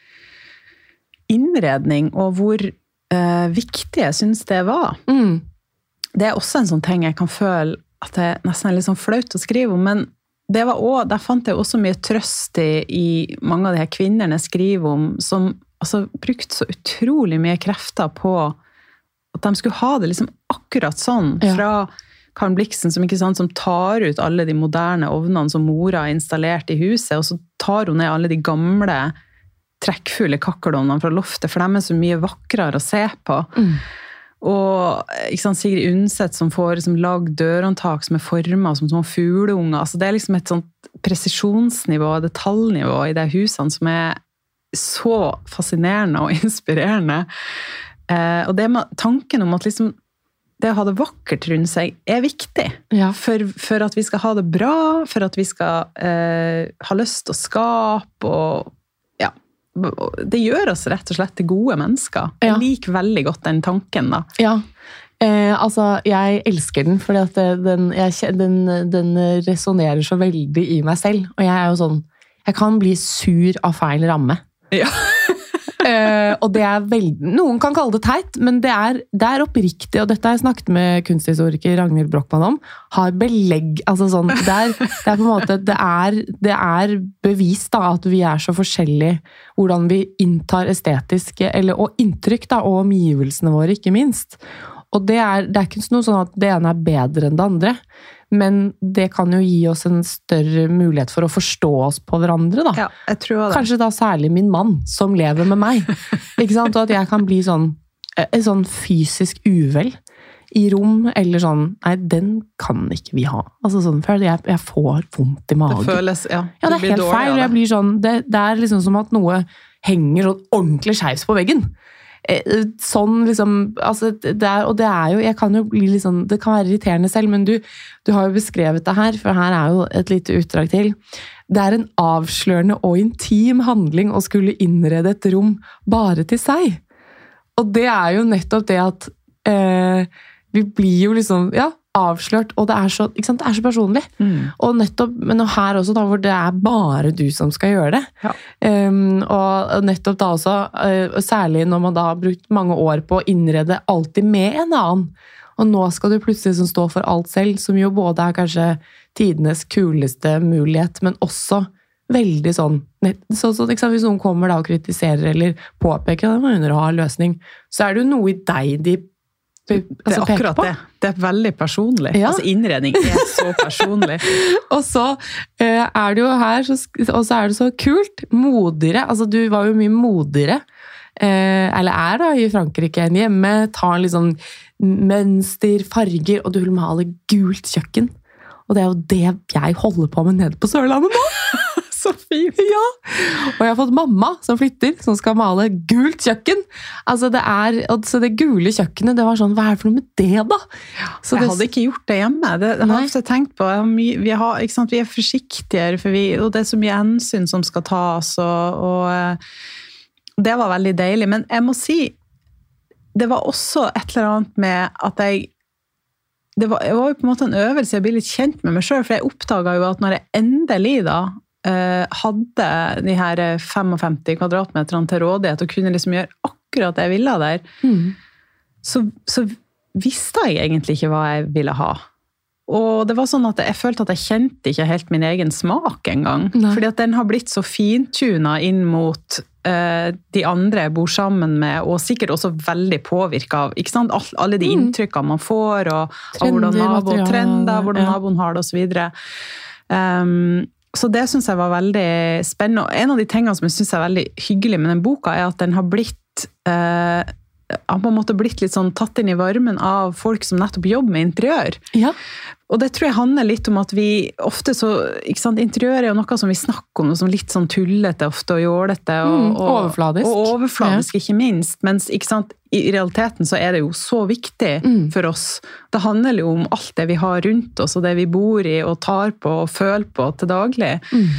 innredning, og hvor viktig jeg synes det var. Det er også en sånn ting jeg kan føle at det nesten er litt sånn flaut å skrive om, men det var også, der fant jeg også mye trøst i mange av de her kvinnerne jeg skriver om, som brukt så utrolig mye krefter på at de skulle ha det liksom akkurat sånn, fra Karen Blixen som tar ut alle de moderne ovnene som mora har installert i huset, og så tar hun ned alle de gamle trekkfulle kakkelovnene fra loftet, for de er så mye vakrere å se på. Og Sigrid Undset som får lagd dørhåndtak som er formet som sånne fugleunger, altså det er liksom et sånt presisjonsnivå, detaljnivå i de husene som er så fascinerende og inspirerende. Og det med tanken om at liksom det å ha det vakkert rundt seg er viktig. For at vi skal ha det bra, for at vi skal ha lyst til å skape, og det gjør oss rett og slett til gode mennesker. Jeg liker veldig godt den tanken da. Jeg elsker den, fordi at den resonerer så veldig i meg selv, og jeg er jo sånn, jeg kan bli sur av feil ramme. Ja. Og det veldig, noen kan kalle det teit, men det er oppriktig, og dette har jeg snakket med kunsthistoriker Ragnhild Brochmann om, har belegg, altså sånn, det er på en måte, det er bevist da, at vi så forskjellige, hvordan vi inntar estetiske, og inntrykk da, og omgivelsene våre, ikke minst. Og det er ikke noe sånn at det ene bedre enn det andre, men det kan jo gi oss en større mulighet for å forstå oss på hverandre, da. Ja, jeg tror det. Kanskje da særlig min mann, som lever med meg. Ikke sant? Og at jeg kan bli sånn fysisk uvel i rom, eller sånn, nei, den kan ikke vi ha. Altså sånn, for jeg får vondt i magen. Det føles, ja. Ja, det helt feil, og jeg blir sånn, det liksom som at noe henger sånn ordentlig skjevs på veggen. Sånn liksom, altså og det jo, jeg kan jo bli litt sånn, det kan være irriterende selv, men du har jo beskrevet det her, for her jo et lite utdrag til. Det en avslørende og intim handling å skulle innrede et rom bare til seg. Og det jo nettopp det at vi blir jo liksom, ja, avslørt, og det så, ikke sant, det så personlig. Og nettopp, men her også da, hvor det bare du som skal gjøre det. Ja. Og nettopp da også, særlig når man da har brukt mange år på å innrede alltid med en annen, og nå skal du plutselig stå for alt selv, som jo både kanskje tidenes kuleste mulighet, men også veldig sånn, ikke sant, hvis noen kommer da og kritiserer eller påpeker, det må hun ha en løsning, så det jo noe i deg de det akkurat det. Det veldig personlig. Ja. Altså innredning så personlig. Og så det jo her, og så det så kult, modigere, altså du var jo mye modigere, eller da i Frankrike enn hjemme, tar litt sånn mønster, farger, og du vil male gult kjøkken. Og det jo det jeg holder på med nede på Sørlandet nå. Så fint! Ja! Og jeg har fått mamma som flytter, som skal male gult kjøkken. Altså så det gule kjøkkenet, det var sånn, hva det for noe med det da? Så jeg hadde ikke gjort det hjemme. Det har jeg tenkt på. Ikke sant, vi forsiktigere, og det så mye hensyn som skal tas, og det var veldig deilig. Men jeg må si, det var også et eller annet med at det var jo på en måte en øvelse, jeg ble litt kjent med meg selv, for jeg oppdaget jo at når jeg endelig da hadde de her 55 kvadratmeterne til rådighet og kunne liksom gjøre akkurat det jeg ville der, så visste jeg egentlig ikke hva jeg ville ha. Og det var sånn at jeg følte at jeg kjente ikke helt min egen smak en gang. Fordi at den har blitt så fintunet inn mot de andre jeg bor sammen med, og sikkert også veldig påvirket av, ikke sant? Alle de inntrykkene man får, og hvordan trender, hvordan naboen har det, og så videre. Så det synes jeg var veldig spennende. Og en av de tingene som jeg synes veldig hyggelig med den boka, at den har blitt har på en måte blitt litt sånn tatt inn i varmen av folk som nettopp jobber med interiør. Ja. Og det tror jeg handler litt om at vi ofte så, ikke sant, interiør jo noe som vi snakker om, som litt sånn tullete ofte og jålete. Og overfladisk. Og overfladisk, ikke minst. Mens, ikke sant, i realiteten så det jo så viktig for oss. Det handler jo om alt det vi har rundt oss, og det vi bor i, og tar på, og føler på til daglig.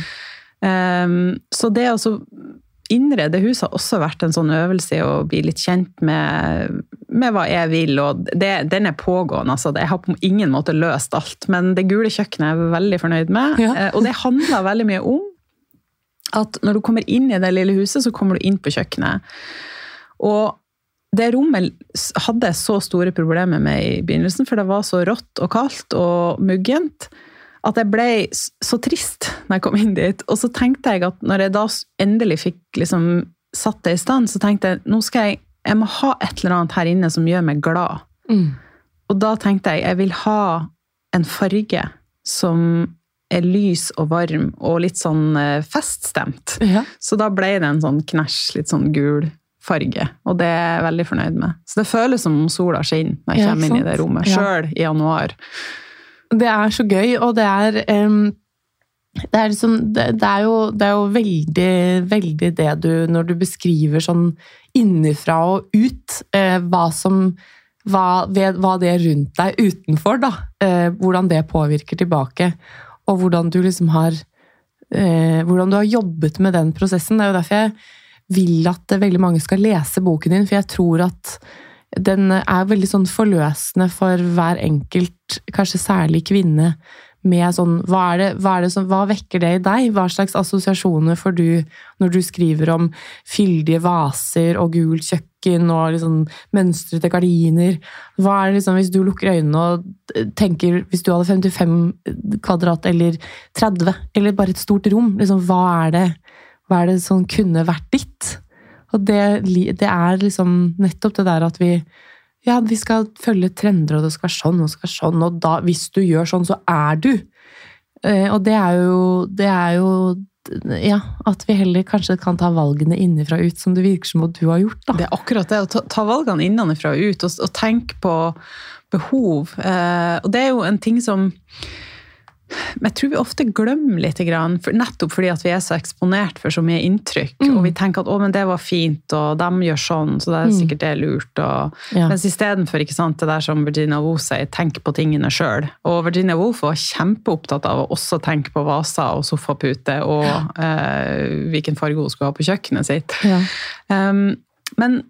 Så det altså innrede huset har også vært en sånn øvelse i å bli litt kjent med hva jeg vil, og den pågående. Altså, jeg har på ingen måte løst alt, men det gule kjøkkenet jeg veldig fornøyd med. Ja. Og det handler veldig mye om at når du kommer inn i det lille huset, så kommer du inn på kjøkkenet. Og det rommet hadde jeg så store problemer med i begynnelsen, for det var så rått og kaldt og muggent, at jeg ble så trist når jeg kom inn dit. Og så tenkte jeg at når jeg da endelig fikk liksom satt det i stand, så tenkte jeg, nå skal jeg må ha et eller annet her inne som gjør meg glad. Og da tenkte jeg vil ha en farge som lys og varm, og litt sånn feststemt. Ja. Så da ble det en sånn knæsj, litt sånn gul farge, og det jeg veldig fornøyd med. Så det føles som om sola skinner når jeg kommer inn i det rommet, selv i januar. Det så gøy, og det liksom, det jo veldig, veldig det du, når du beskriver sånn innifra og ut, hva det rundt deg utenfor da, hvordan det påvirker tilbake, og hvordan du liksom hvordan du har jobbet med den prosessen. Det jo derfor jeg vil at veldig mange skal lese boken din, for jeg tror at den veldig sånn forløsende for hver enkelt, kanskje særlig kvinne, med sånn, hva vekker det i deg? Hva slags assosiasjoner får du når du skriver om fyldige vaser og gult kjøkken og liksom mønstrete gardiner? Hva det liksom, hvis du lukker øynene og tenker, hvis du hadde 55 kvadrat eller 30, eller bare et stort rom, liksom, hva det som kunne vært ditt? Og det liksom nettopp det der at vi skal følge trender, og det skal være sånn, og da, hvis du gjør sånn, så du. Og det jo at vi heller kanskje kan ta valgene innenfra og ut, som det virker som at du har gjort, da. Det akkurat det, å ta valgene innenfra og ut, og tenke på behov. Og det jo en ting som jeg tror vi ofte glemmer litt, nettopp fordi at vi så eksponert for så mye inntrykk, og vi tenker at men det var fint, og de gjør sånn, så det sikkert det lurt. Mens i stedet for, ikke sant, det der som Virginia Woolf sier, tenk på tingene selv. Og Virginia Woolf var kjempeopptatt av å også tenke på vaser og sofapute, og hvilken farge hun skulle ha på kjøkkenet sitt. Ja. Men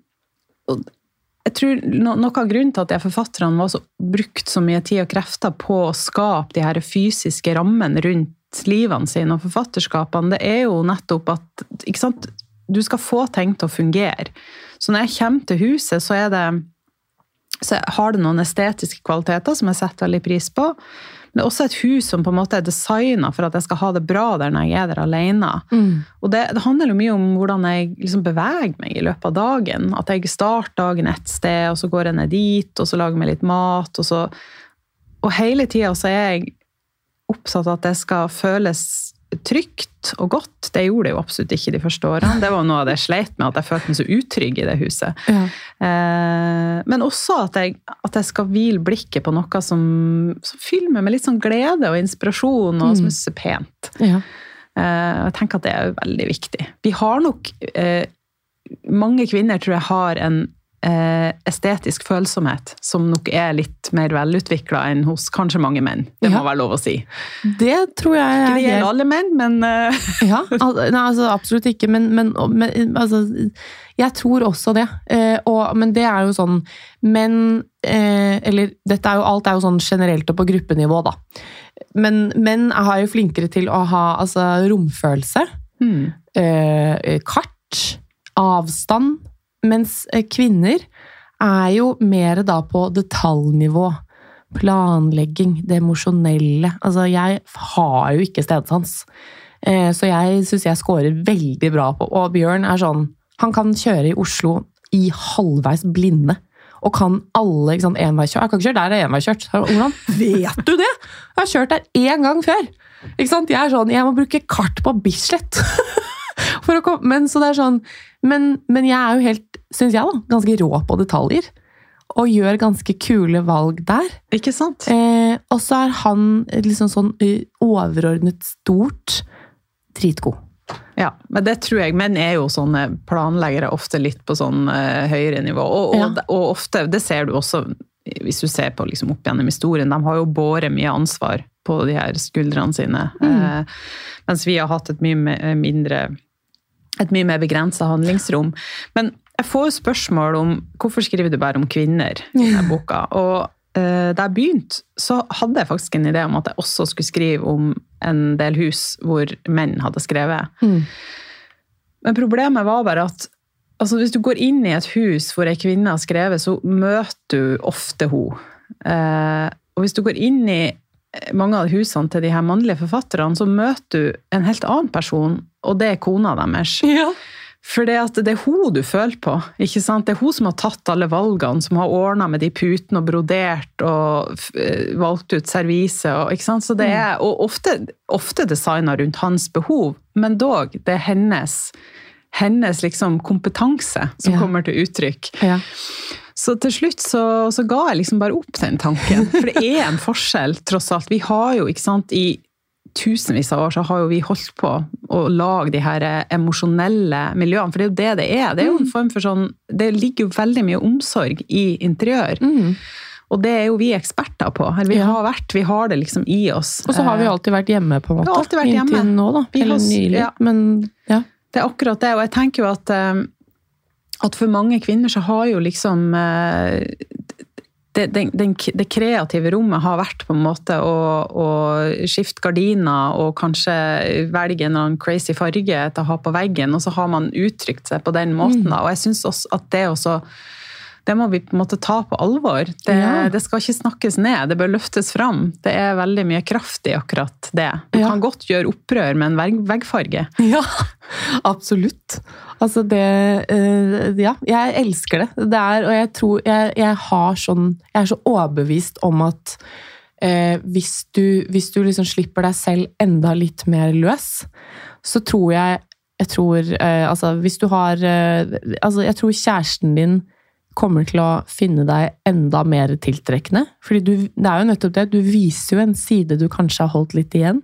jeg tror noe av grunnen til at de forfatterne var så brukt så mye tid og krefter på å skape de her fysiske rammene rundt livene sine og forfatterskapene, det jo nettopp at, ikke sant, du skal få ting til å fungere. Så når jeg kommer til huset, så har det noen estetiske kvaliteter som jeg setter veldig pris på, men også et hus som på en måte designet for at jeg skal ha det bra der når jeg der alene. Og det handler jo mye om hvordan jeg liksom beveger meg i løpet av dagen. At jeg starter dagen et sted, og så går jeg ned dit, og så lager jeg litt mat, og hele tiden så jeg oppsatt at det skal føles trygt og godt. Det gjorde det jo absolutt ikke de første årene. Det var noe av det jeg sleit med, at jeg følte meg så utrygg i det huset. Ja. Men også at jeg skal hvile blikket på noe som fyller meg med litt sånn glede og inspirasjon, og som så pent. Ja. Jeg tenker at det veldig viktig. Vi har nok, mange kvinner tror jeg har en estetisk følsomhet, som nok litt mer velutviklet enn hos kanskje mange menn. Det må være lov å si. Det tror jeg ikke det gjelder alle menn, men ja, nei, altså, absolutt ikke, men altså, jeg tror også det. Men det jo sånn, eller dette jo, alt jo sånn generelt og på gruppenivå, da. Men menn jo flinkere til å ha altså, romfølelse, kart, avstand, mens kvinner jo mer da på detaljnivå, planlegging, det emosjonelle. Altså, jeg har jo ikke stedsans. Så jeg synes jeg scorer veldig bra på. Og Bjørn sånn, han kan kjøre i Oslo i halvveis blinde. Og kan alle, ikke sant, enveiskjørt. Jeg kan ikke kjøre der enveiskjørt. Hvordan vet du det? Jeg har kjørt der en gang før. Ikke sant? Jeg sånn, jeg må bruke kart på Bislett. Men så det sånn, men jeg jo helt, synes jeg da, ganske rå på detaljer, og gjør ganske kule valg der. Ikke sant? Og så han liksom sånn overordnet stort, dritgod. Ja, men det tror jeg, menn jo sånne planleggere ofte litt på sånn høyere nivå, og ofte, det ser du også, hvis du ser på liksom opp gjennom historien, de har jo båret mye ansvar på de her skuldrene sine, mens vi har hatt et mye mer begrenset handlingsrom. Men jeg får jo spørsmål om hvorfor skriver du bare om kvinner i denne boka, og da jeg begynte, så hadde jeg faktisk en idé om at jeg også skulle skrive om en del hus hvor menn hadde skrevet. Men problemet var bare at altså, hvis du går inn i et hus hvor en kvinne har skrevet, så møter du ofte henne. Og hvis du går inn i mange av husene til de her mannlige forfatterne, så møter du en helt annen person, og det kona deres. Ja. For det hun du føler på, ikke sant? Det hun som har tatt alle valgene, som har ordnet med de putene og brodert og valgt ut servise, og, ikke sant? Så det og ofte designer rundt hans behov, men dog, det hennes liksom kompetanse som kommer til uttrykk. Ja. Så til slutt så ga jeg liksom bare opp den tanken, for det en forskjell tross alt. Vi har jo, ikke sant, i tusenvis av år så har jo vi holdt på å lage de her emosjonelle miljøene, for det jo det det jo en form for sånn, det ligger jo veldig mye omsorg i interiør. Og det jo vi eksperter på. Vi har det liksom i oss. Og så har vi alltid vært hjemme på en måte. Vi har alltid vært hjemme. Inntil nå da, eller nylig. Ja. Men, ja. Det akkurat det, og jeg tenker jo at for mange kvinner så har jo liksom det kreative rommet har vært på en måte å skifte gardiner og kanskje velge en eller annen crazy farge til å ha på veggen, og så har man uttrykt seg på den måten. Da. Og jeg synes også at det må vi på en måte ta på alvor. Det skal ikke snakkes ned, det bør løftes fram. Det er veldig mye kraft i akkurat det. Du kan godt gjøre opprør med en veggfarge. Ja, absolutt. Altså jeg elsker det. Og jeg tror, jeg er så overbevist om at hvis du liksom slipper deg selv enda litt mer løs, så tror jeg tror kjæresten din kommer til å finne deg enda mer tiltrekkende. Fordi det er jo nettopp det, du viser jo en side du kanskje har holdt litt igjen.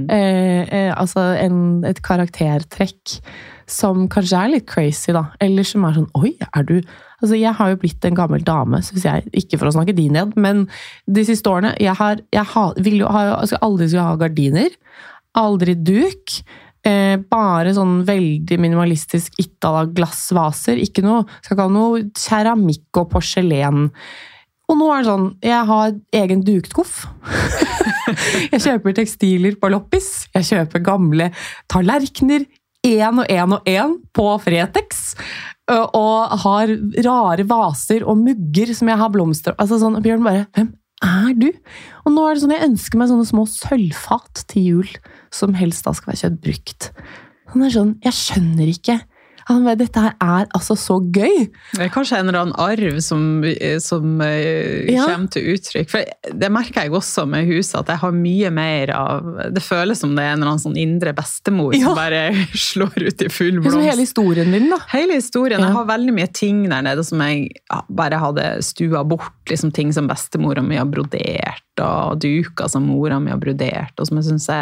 Et karaktertrekk som kanskje er litt crazy da, eller som er sånn, oi, er du... Altså, jeg har jo blitt en gammel dame, synes jeg, ikke for å snakke de ned, men de siste årene, jeg skal aldri ha gardiner, aldri duk, bare sånn veldig minimalistisk Itala glassvaser, skal ikke ha noe keramikk og porselen. Og nå er det sånn, jeg har egen duketkuff. Jeg kjøper tekstiler på loppis, jeg kjøper gamle tallerkener, en på Fretex, og har rare vaser og mugger som jeg har blomster. Altså sånn, Bjørn bare, hvem er du? Og nå er det sånn, jeg ønsker meg sånne små sølvfat til jul, som helst da skal være kjøtt brukt. Han er sånn, jeg skjønner ikke. Dette her er altså så gøy. Det er kanskje en eller annen arv som kommer til uttrykk. For det merker jeg også med huset, at jeg har mye mer av... Det føles som det er en eller annen sånn indre bestemor som bare slår ut i full blomst. Det er som hele historien din da. Hele historien. Jeg har veldig mye ting der nede som jeg bare hadde stua bort. Liksom ting som bestemora mi har brodert, og duker som mora mi har brodert, og som jeg synes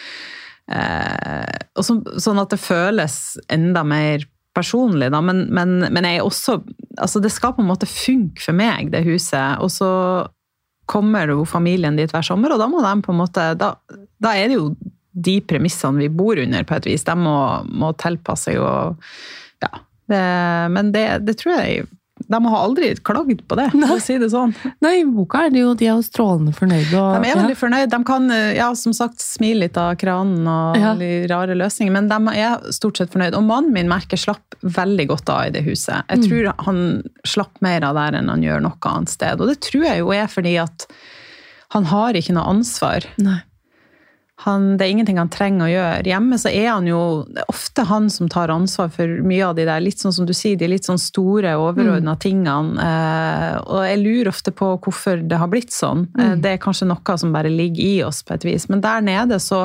og sånn at det føles enda mer personlig da, men jeg også, altså det skal på en måte funke for meg, det huset, og så kommer jo familien dit hver sommer, og da må de på en måte, da er det jo de premissene vi bor under på et vis, de må tilpasse og ja, men det tror jeg de har aldri klagd på det, for å si det sånn. Nei, i boka er det jo, de er jo strålende fornøyde. De er veldig fornøyde. De kan, som sagt, smile litt av kranen og rare løsninger, men de er stort sett fornøyde. Og mannen min merker slapp veldig godt av i det huset. Jeg tror han slapp mer av der enn han gjør noe annet sted. Og det tror jeg jo er fordi at han har ikke noe ansvar. Nei. Det er ingenting han trenger å gjøre. Hjemme så er han jo, det er ofte han som tar ansvar for mye av de der, litt sånn som du sier, de litt sånn store, overordnede tingene. Og jeg lurer ofte på hvorfor det har blitt sånn. Det er kanskje noe som bare ligger i oss på et vis. Men der nede så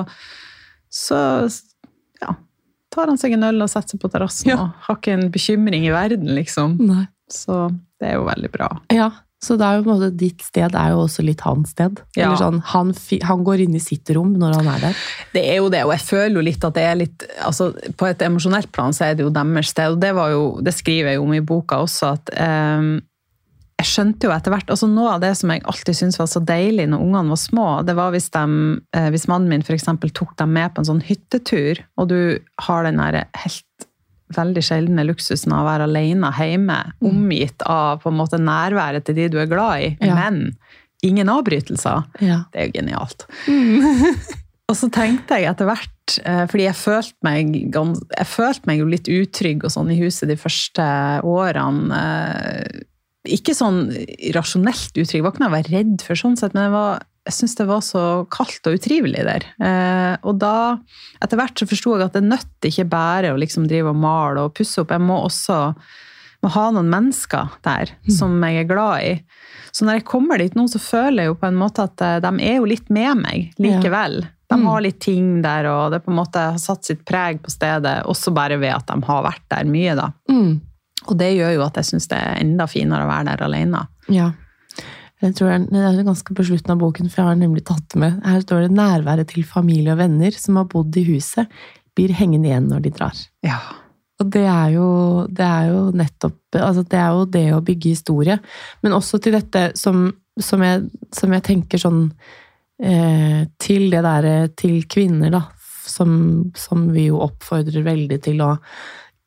tar han seg en øl og setter seg på terrassen og har ikke en bekymring i verden, liksom. Nei. Så det er jo veldig bra. Ja. Så det er jo på en måte, ditt sted er jo også litt hans sted. Ja. Eller sånn, han går inn i sitt rom når han er der. Det er jo det, og jeg føler jo litt at det er litt, altså på et emosjonelt plan så er det jo deres sted, og det skriver jeg jo om i boka også, at jeg skjønte jo etter hvert, altså noe av det som jeg alltid syntes var så deilig når ungene var små, det var hvis mannen min for eksempel tok dem med på en sånn hyttetur, og du har den der helt veldig sjeldne luksusen av å være alene hjemme, omgitt av på en måte nærværet til de du er glad i, men ingen avbrytelser. Ja. Det er jo genialt. Og så tenkte jeg etter hvert, fordi jeg følte meg jo litt utrygg og sånn i huset de første årene. Ikke sånn rasjonelt utrygg, det var ikke noe jeg var redd for sånn sett, men jeg synes det var så kaldt og utrivelig der. Og da, etter hvert så forstod jeg at det nødt ikke bare å liksom drive og male og pusse opp. Jeg må også ha noen mennesker der som jeg er glad i. Så når jeg kommer dit nå, så føler jeg jo på en måte at de er jo litt med meg likevel. De har litt ting der, og det på en måte har satt sitt preg på stedet, også bare ved at de har vært der mye da. Og det gjør jo at jeg synes det er enda finere å være der alene. Ja. Jeg tror det er ganske på slutten av boken, for jeg har nemlig tatt med. Her står det nærværet til familie og venner som har bodd i huset, blir hengende igjen når de drar. Ja. Og det er jo nettopp, altså det er jo det å bygge historie. Men også til dette som jeg tenker sånn, til det der, til kvinner da, som vi jo oppfordrer veldig til å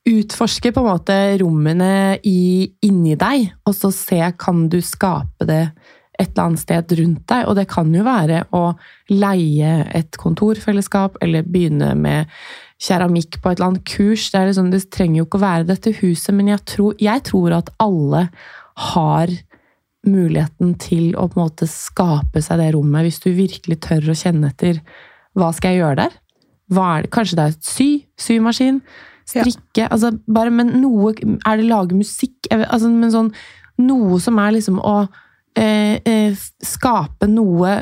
utforske på en måte rommene inni deg, og så se, kan du skape det et eller annet sted rundt deg, og det kan jo være å leie et kontorfellesskap, eller begynne med keramikk på et eller annet kurs. Det liksom, det trenger jo ikke å være dette huset, men jeg tror at alle har muligheten til å på en måte skape seg det rommet, hvis du virkelig tør å kjenne etter, hva skal jeg gjøre der? Kanskje det er symaskin, strikke, altså bare, men noe, er det lage musikk, altså, men sånn, noe som er liksom å skape noe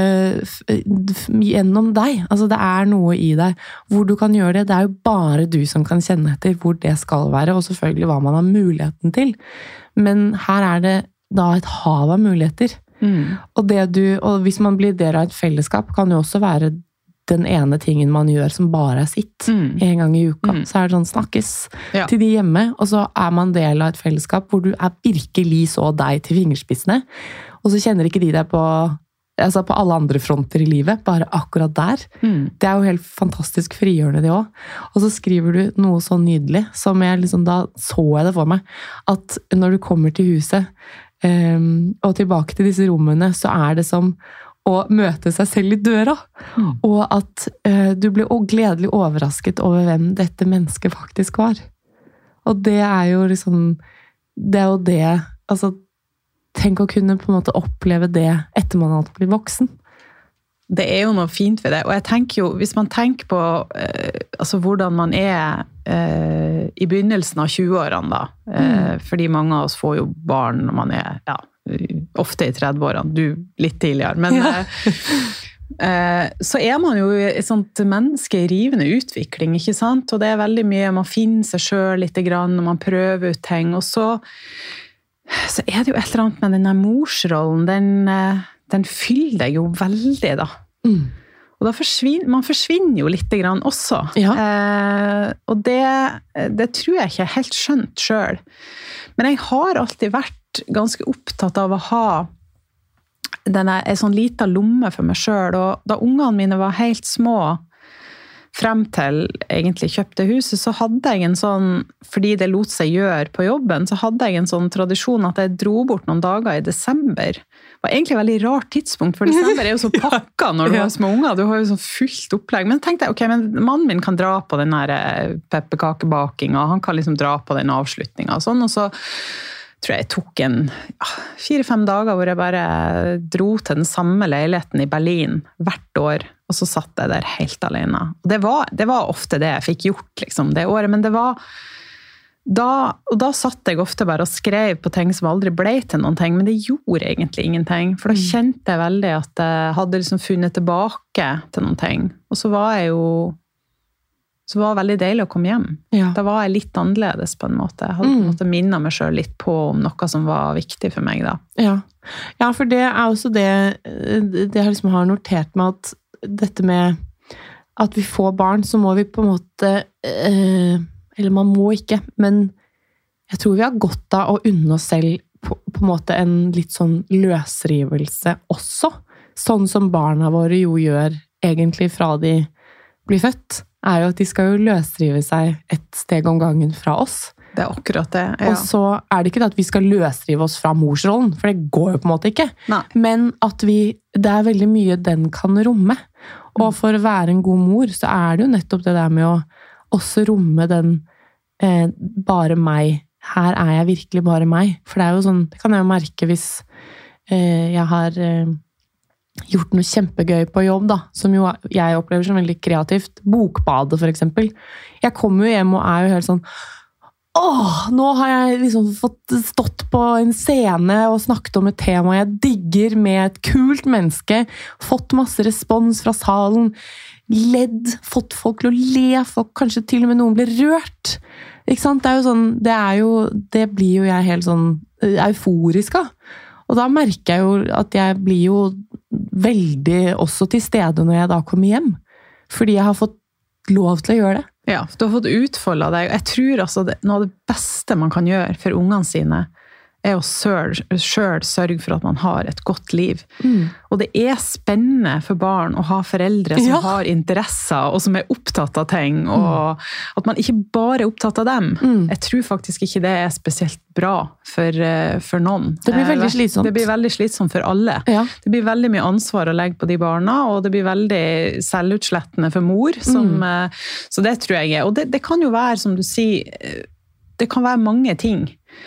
gjennom deg. Altså det er noe i deg hvor du kan gjøre det. Det er jo bare du som kan kjenne etter hvor det skal være, og selvfølgelig hva man har muligheten til. Men her er det da et hav av muligheter. Og hvis man blir del av et fellesskap, kan jo også være den ene tingen man gjør som bare er sitt en gang i uka. Så er det sånn snakkes til de hjemme, og så er man del av et fellesskap hvor du er virkelig så deg til fingerspissene, og så kjenner ikke de deg på alle andre fronter i livet, bare akkurat der. Det er jo helt fantastisk frigjørende det også. Og så skriver du noe så nydelig, som jeg liksom, da så jeg det for meg, at når du kommer til huset, og tilbake til disse rommene, så er det som å møte seg selv i døra, og at du blir gledelig overrasket over hvem dette mennesket faktisk var. Og det er jo liksom, det er jo det, altså, tenk å kunne på en måte oppleve det etter man har blitt voksen. Det er jo noe fint ved det, og jeg tenker jo, hvis man tenker på altså hvordan man er i begynnelsen av 20-årene da, fordi mange av oss får jo barn når man er, ofte i 30-årene, du litt tidligere, men så er man jo et sånt menneske i rivende utvikling, ikke sant? Og det er veldig mye, man finner seg selv litt grann, når man prøver ut ting, og så er det jo et eller annet med denne morsrollen, den fyller deg jo veldig da. Og da man forsvinner jo litt grann også. Og det tror jeg ikke er helt skjønt selv. Men jeg har alltid vært ganske opptatt av å ha en sånn liten lomme for meg selv, og da ungene mine var helt små, frem til egentlig kjøpte huset, så hadde jeg en sånn, fordi det lot seg gjøre på jobben, så hadde jeg en sånn tradisjon at jeg dro bort noen dager i desember. Det var egentlig et veldig rart tidspunkt, for desember er jo så pakka når du har små unger, du har jo sånn fullt opplegg. Men tenkte jeg, ok, men mannen min kan dra på den her pepperkakebakinga, han kan liksom dra på den avslutninga og sånn, og så tror jeg tok 4-5 dager hvor jeg bare dro til den samme leiligheten i Berlin hvert år, og så satt jeg der helt alene. Og det var ofte det jeg fikk gjort liksom, det året, men det var da satt jeg ofte bare og skrev på ting som aldri ble til noen ting, men det gjorde egentlig ingenting, for da kjente jeg veldig at jeg hadde liksom funnet tilbake til noen ting, og så var jeg jo så det var veldig deilig å komme hjem. Da var jeg litt annerledes på en måte. Jeg hadde på en måte minnet meg selv litt på om noe som var viktig for meg da. Ja, for det er også det jeg liksom har notert med at dette med at vi får barn, så må vi på en måte, eller man må ikke, men jeg tror vi har godt av å unne oss selv på en måte en litt sånn løsrivelse også. Sånn som barna våre jo gjør egentlig fra de blir født, er jo at de skal jo løsrive seg et steg om gangen fra oss. Det er akkurat det, Og så er det ikke at vi skal løsrive oss fra morsrollen, for det går jo på en måte ikke. Nei. Men at det er veldig mye den kan romme. Og for å være en god mor, så er det jo nettopp det der med å også romme den bare meg. Her er jeg virkelig bare meg. For det er jo sånn, det kan jeg jo merke hvis jeg har gjort noe kjempegøy på jobb da, som jo jeg opplever som veldig kreativt. Bokbadet for eksempel. Jeg kommer jo hjem og er jo helt sånn, nå har jeg liksom fått stått på en scene og snakket om et tema jeg digger med et kult menneske, fått masse respons fra salen, ledd, fått folk til å le, folk, kanskje til og med noen blir rørt. Ikke sant? Det er jo sånn, det blir jo jeg helt sånn euforisk av. Og da merker jeg jo at jeg blir jo veldig også til stede når jeg da kommer hjem. Fordi jeg har fått lov til å gjøre det. Ja, du har fått utfoldet deg. Jeg tror altså noe av det beste man kan gjøre for ungene sine, er å selv sørge for at man har et godt liv. Og det er spennende for barn å ha foreldre som har interesser, og som er opptatt av ting, og at man ikke bare er opptatt av dem. Jeg tror faktisk ikke det er spesielt bra for noen. Det blir veldig slitsomt. Det blir veldig slitsomt for alle. Ja. Det blir veldig mye ansvar å legge på de barna, og det blir veldig selvutslettende for mor. Så det tror jeg er. Og det kan jo være, som du sier, det kan være mange ting.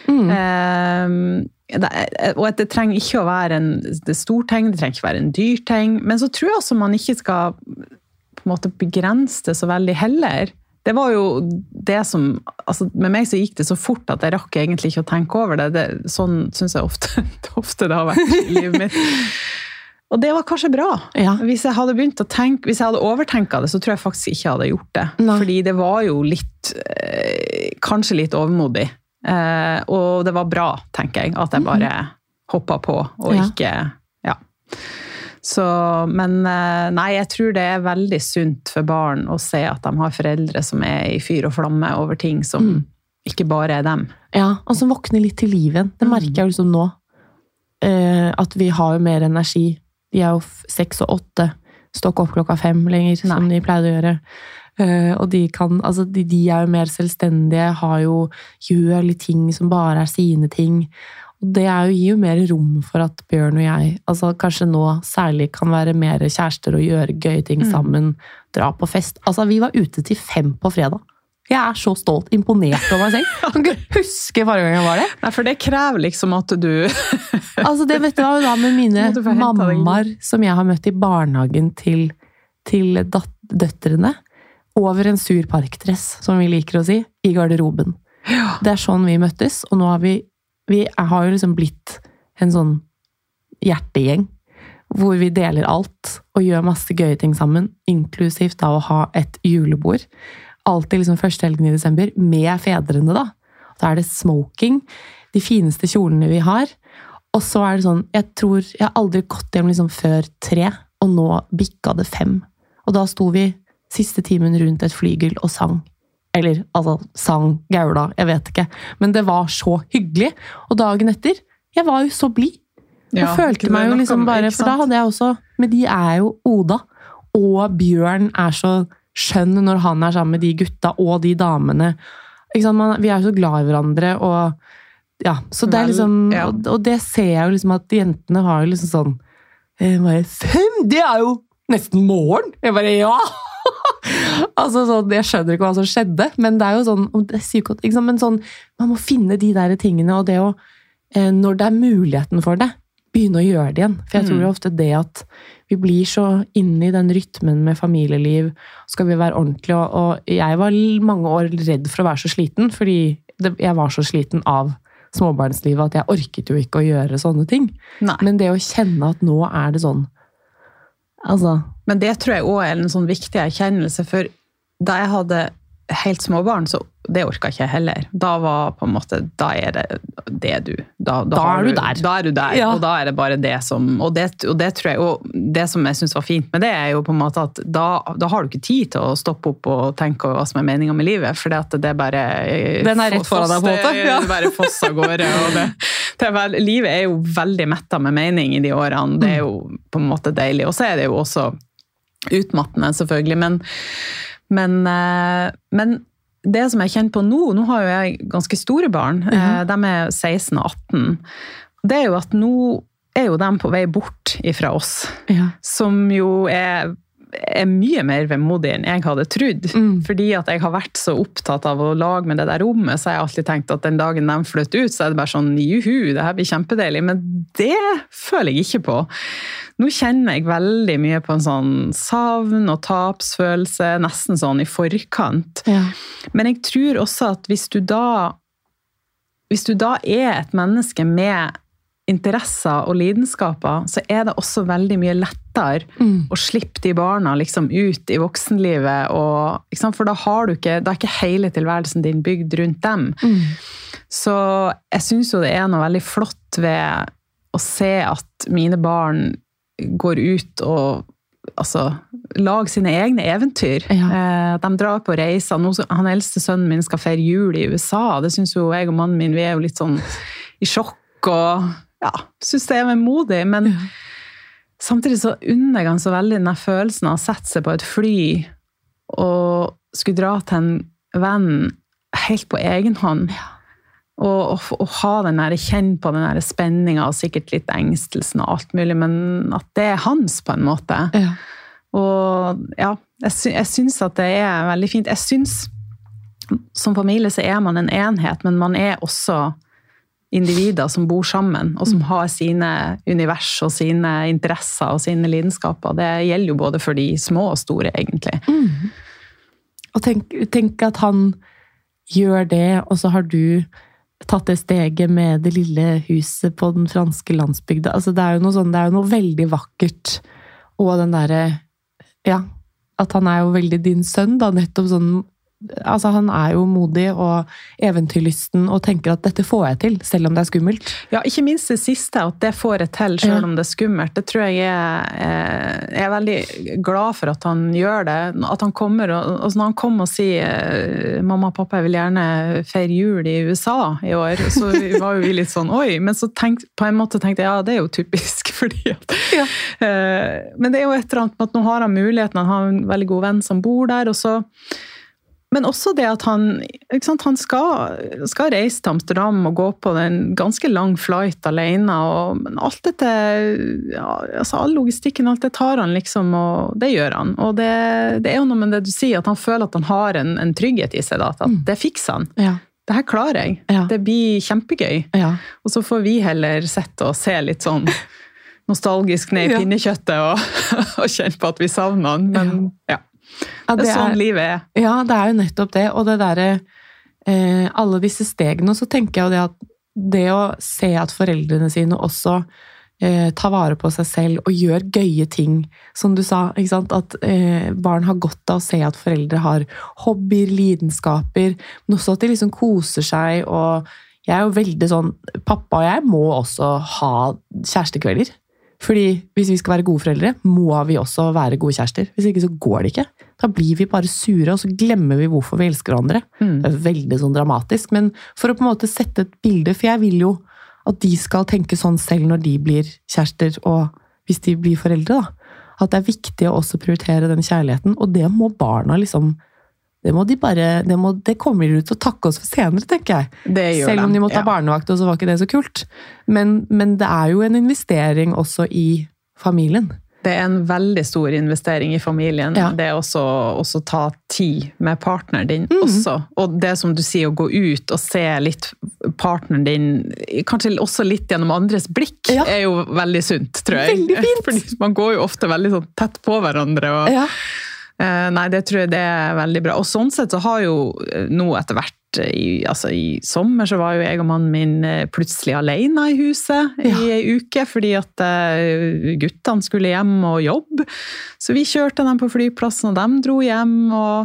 Og det trenger ikke å være en stor ting, det trenger ikke være en dyr ting, men så tror jeg også man ikke skal på en måte begrense det så veldig heller. Det var jo det som, altså med meg så gikk det så fort at jeg rakk egentlig ikke å tenke over det. Sånn synes jeg ofte det har vært i livet mitt. Og det var kanskje bra. Ja. Hvis jeg hadde begynt å tenke, hvis jeg hadde overtenket det, så tror jeg faktisk ikke jeg hadde gjort det. Nei. Fordi det var jo litt, kanskje litt overmodig. Og det var bra, tenker jeg, at jeg bare hoppet på, og ikke, ja. Så, men nei, jeg tror det er veldig sunt for barn å se at de har foreldre som er i fyr og flamme over ting som ikke bare er dem. Ja, og som våkner litt til livet. Det merker jeg liksom nå. At vi har jo mer energi. De er jo 6 og 8, står ikke opp klokka 5 lenger, som de pleide å gjøre. Og de er jo mer selvstendige, gjør litt ting som bare er sine ting. Og det gir jo mer rom for at Bjørn og jeg, kanskje nå særlig kan være mer kjærester og gjøre gøye ting sammen, dra på fest. Vi var ute til 5 på fredag. Jeg er så stolt, imponert over meg selv. Jeg kan ikke huske forrige gang jeg var det. Nei, for det krever liksom at du... det vet du da med mine mammaer som jeg har møtt i barnehagen til døtrene, over en sur parkdress, som vi liker å si, i garderoben. Ja. Det er sånn vi møttes, og nå har vi har jo liksom blitt en sånn hjertegjeng, hvor vi deler alt, og gjør masse gøye ting sammen, inklusivt da å ha et julebord. Alltid liksom første helgen i desember, med fedrene da. Da er det smoking, de fineste kjolene vi har, og så er det sånn, jeg har aldri gått hjem liksom før 3, og nå bikka det 5. Og da sto vi siste timen rundt et flygel og sang. Eller, sang, gaula, jeg vet ikke. Men det var så hyggelig. Og dagen etter, jeg var jo så blid. Og følte meg jo liksom bare, for da hadde jeg også, men de er jo Oda, og Bjørn er så skjønn når han er sammen med de gutta og de damene. Vi er jo så glad i hverandre, og ja, så det er liksom, og det ser jeg jo liksom at jentene har jo liksom sånn, 5, det er jo nesten morgen. Jeg bare, ja! Jeg skjønner ikke hva som skjedde, men det er jo sånn, det er sykt, men sånn, man må finne de der tingene, og det å, når det er muligheten for det, begynne å gjøre det igjen. For jeg tror jo ofte det at vi blir så inne i den rytmen med familieliv, skal vi være ordentlige, og jeg var mange år redd for å være så sliten, fordi jeg var så sliten av småbarnslivet at jeg orket jo ikke å gjøre sånne ting. Nei. Men det å kjenne at nå er det sånn, Men det tror jeg også er en sånn viktig erkjennelse, for da jeg hadde helt små barn, så det orket ikke jeg heller. Da var på en måte, da er det du. Da er du der. Da er du der, ja. Og da er det bare det som, og det tror jeg, og det som jeg synes var fint med det, er jo på en måte at da har du ikke tid til å stoppe opp og tenke hva som er meningen med livet, for det er bare... Den er rett foran deg på en måte. Ja. Det er bare foss av gårde, og livet er jo veldig mettet med mening i de årene. Det er jo på en måte deilig, og så er det jo også utmattende selvfølgelig, men det som jeg kjenner på nå har jo jeg ganske store barn, de er 16 og 18, det er jo at nå er jo de på vei bort ifra oss, som jo er mye mer vemodig enn jeg hadde trodd, fordi at jeg har vært så opptatt av å lage med det der rommet, så har jeg alltid tenkt at den dagen de flytter ut, så er det bare sånn, juhu, det her blir kjempedeilig, men det føler jeg ikke på. Nå kjenner jeg veldig mye på en sånn savn og tapsfølelse, nesten sånn i forkant. Ja. Men jeg tror også at hvis du da er et menneske med interesser og lidenskaper, så er det også veldig mye lettere å slippe de barna liksom ut i voksenlivet, og, for da er ikke hele tilværelsen din bygd rundt dem. Så jeg synes jo det er noe veldig flott ved å se at mine barn går ut og lager sine egne eventyr. Ja. De drar på reiser. Han eldste sønnen min skal feire jul i USA. Det synes jo jeg og mannen min, vi er jo litt sånn i sjokk og synes det er vemodig, men samtidig så unner jeg han så veldig den følelsen av å sette seg på et fly og skulle dra til en venn helt på egen hånd. Og ha den der, kjenne på den der spenningen og sikkert litt engstelsen og alt mulig, men at det er hans på en måte. Og jeg synes at det er veldig fint. Jeg synes som familie så er man en enhet, men man er også individer som bor sammen, og som har sine univers og sine interesser og sine lidenskaper. Det gjelder jo både for de små og store, egentlig. Og tenk at han gjør det, og så har du tatt det steget med det lille huset på den franske landsbygda. Altså, det er jo noe sånn, det er jo noe veldig vakkert, og den derre, at han er jo veldig din sønn, da, nettopp sånn. Altså, han er jo modig og eventyrlysten og tenker at dette får jeg til, selv om det er skummelt. Ja, ikke minst det siste, at det får jeg til selv om det er skummelt. Det tror jeg jeg er veldig glad for at han gjør det. At han kommer, og når han kommer og sier mamma og pappa, jeg vil gjerne feire jul i USA i år, så var jo vi litt sånn, oi, men så på en måte tenkte jeg, det er jo typisk, fordi at men det er jo et eller annet med at nå har han muligheten, han har en veldig god venn som bor der, og så men også det at han skal reise til Amsterdam og gå på en ganske lang flight alene, men alt dette, all logistikken, alt det tar han liksom, og det gjør han. Og det er jo noe med det du sier, at han føler at han har en trygghet i seg, da, at det fikser han. Det her klarer jeg. Det blir kjempegøy. Og så får vi heller sette og se litt sånn nostalgisk ned i pinnekjøttet og kjenne på at vi savner han, men det er sånn livet er. Ja, det er jo nettopp det, og det der, alle disse stegene, og så tenker jeg jo det at det å se at foreldrene sine også tar vare på seg selv og gjør gøye ting, som du sa, ikke sant? At barn har godt av å se at foreldre har hobbyer, lidenskaper, men også at de liksom koser seg, og jeg er jo veldig sånn, pappa og jeg må også ha kjærestekvelder. Fordi hvis vi skal være gode foreldre, må vi også være gode kjærester. Hvis ikke så går det ikke. Da blir vi bare sure, og så glemmer vi hvorfor vi elsker hverandre. Det er veldig sånn dramatisk, men for å på en måte sette et bilde, for jeg vil jo at de skal tenke sånn selv når de blir kjærester, og hvis de blir foreldre da. At det er viktig å også prioritere den kjærligheten, og det må barna liksom, det kommer de ut til å takke oss for senere, tenker jeg. Det gjør selv om de må ta barnevakt, og så var ikke det så kult. Men det er jo en investering også i familien. Det er en veldig stor investering i familien. Det er også ta tid med partneren din også. Og det som du sier, å gå ut og se litt partneren din, kanskje også litt gjennom andres blikk, er jo veldig sunt, tror jeg. Veldig fint! Fordi man går jo ofte veldig sånn tett på hverandre, og nei, det tror jeg det er veldig bra. Og sånn sett så har jo nå etter hvert, i sommer så var jo jeg og mannen min plutselig alene i huset i en uke, fordi at guttene skulle hjem og jobbe. Så vi kjørte dem på flyplassen, og de dro hjem,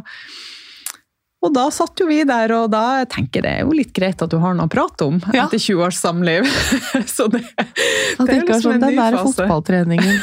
og da satt jo vi der, og da tenker jeg det er jo litt greit at du har noe å prate om etter 20 års samliv. Så det er liksom en ny fase. Den der fotballtreningen,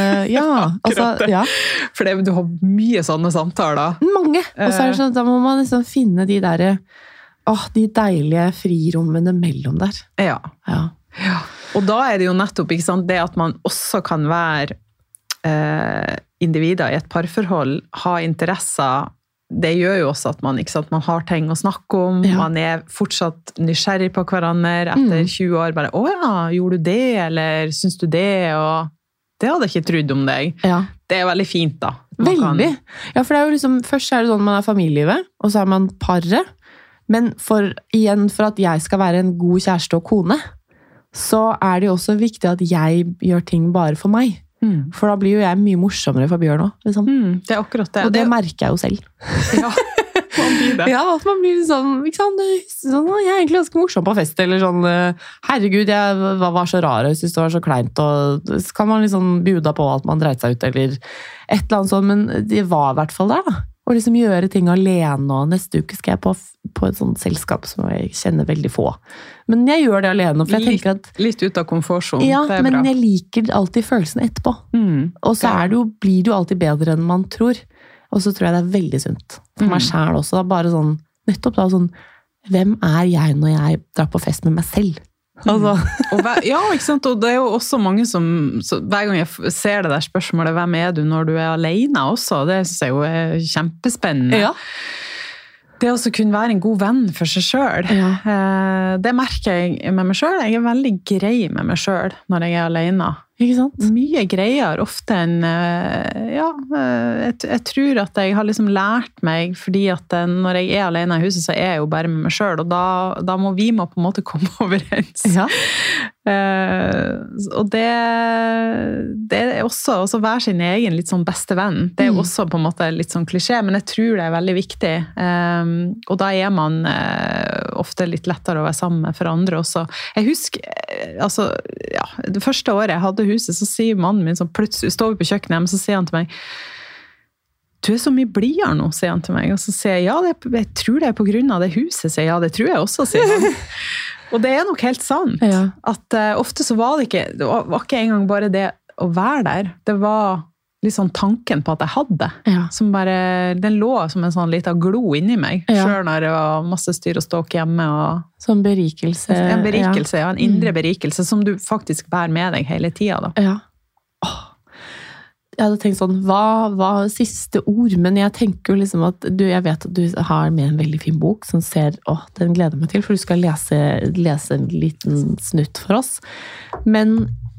For du har mye sånne samtaler. Mange! Og så er det sånn, da må man liksom finne de der, de deilige frirommene mellom der. Ja. Og da er det jo nettopp, ikke sant, det at man også kan være individer i et parforhold, ha interesser. Det gjør jo også at man har ting å snakke om, man er fortsatt nysgjerrig på hverandre etter 20 år, bare, gjorde du det, eller synes du det, og det hadde jeg ikke trodd om deg. Det er veldig fint da. Veldig. For det er jo liksom, først er det sånn man er familielivet, og så er man paret, men for at jeg skal være en god kjæreste og kone, så er det jo også viktig at jeg gjør ting bare for meg. For da blir jo jeg mye morsommere for Bjørn også, liksom. Det er akkurat det. Og det merker jeg jo selv. Man blir det. At man blir sånn, ikke sant, sånn, jeg er egentlig ganske morsom på fest, eller sånn, herregud, jeg var så rar, jeg synes det var så kleint, og så kan man liksom bjuda på at man dreit seg ut, eller et eller annet sånt, men det var i hvert fall der da. Og liksom gjøre ting alene, og neste uke skal jeg på et sånt selskap som jeg kjenner veldig få. Men jeg gjør det alene, for jeg tenker at... Litt ut av komfortzonen, det er bra. Ja, men jeg liker alltid følelsen etterpå. Og så blir det jo alltid bedre enn man tror. Og så tror jeg det er veldig sunt. For meg selv også, da, bare sånn, nettopp da, sånn, hvem er jeg når jeg drar på fest med meg selv? Altså. Ja, ikke sant? Og det jo også mange som, hver gang jeg ser det der spørsmålet, hvem du når du alene også, det synes jeg jo kjempespennende. Ja. Det også kunne være en god venn for seg selv. Ja. Det merker jeg med meg selv. Jeg veldig grei med meg selv når jeg alene. Ikke sant? Mye greier ofte enn, jeg tror at jeg har liksom lært meg, fordi at når jeg alene i huset, så jeg jo bare med meg selv, og da må vi på en måte komme overens. Ja. Og det også være sin egen litt sånn beste venn. Det jo også på en måte litt sånn klisjé, men jeg tror det veldig viktig. Og da man ofte litt lettere å være sammen med for andre også. Jeg husker, altså, det første året jeg hadde huset, så sier mannen min, så plutselig står vi på kjøkkenet hjemme, så sier han til meg, du så mye blidere nå, sier han til meg. Og så sier jeg, jeg tror det på grunn av det huset, sier jeg, det tror jeg også, sier han. Og det nok helt sant. Ja. At ofte så var det var ikke engang bare det å være der, det var litt sånn tanken på at jeg hadde. Ja. Som bare, den lå som en sånn liten glo inni meg, selv når det var masse styr og ståk hjemme. Som berikelse. En berikelse, en indre berikelse, som du faktisk bærer med deg hele tiden. Da. Ja. Jeg hadde tenkt sånn, hva siste ord? Men jeg tenker jo liksom at jeg vet at du har med en veldig fin bok som ser, den gleder meg til, for du skal lese en liten snutt for oss. Men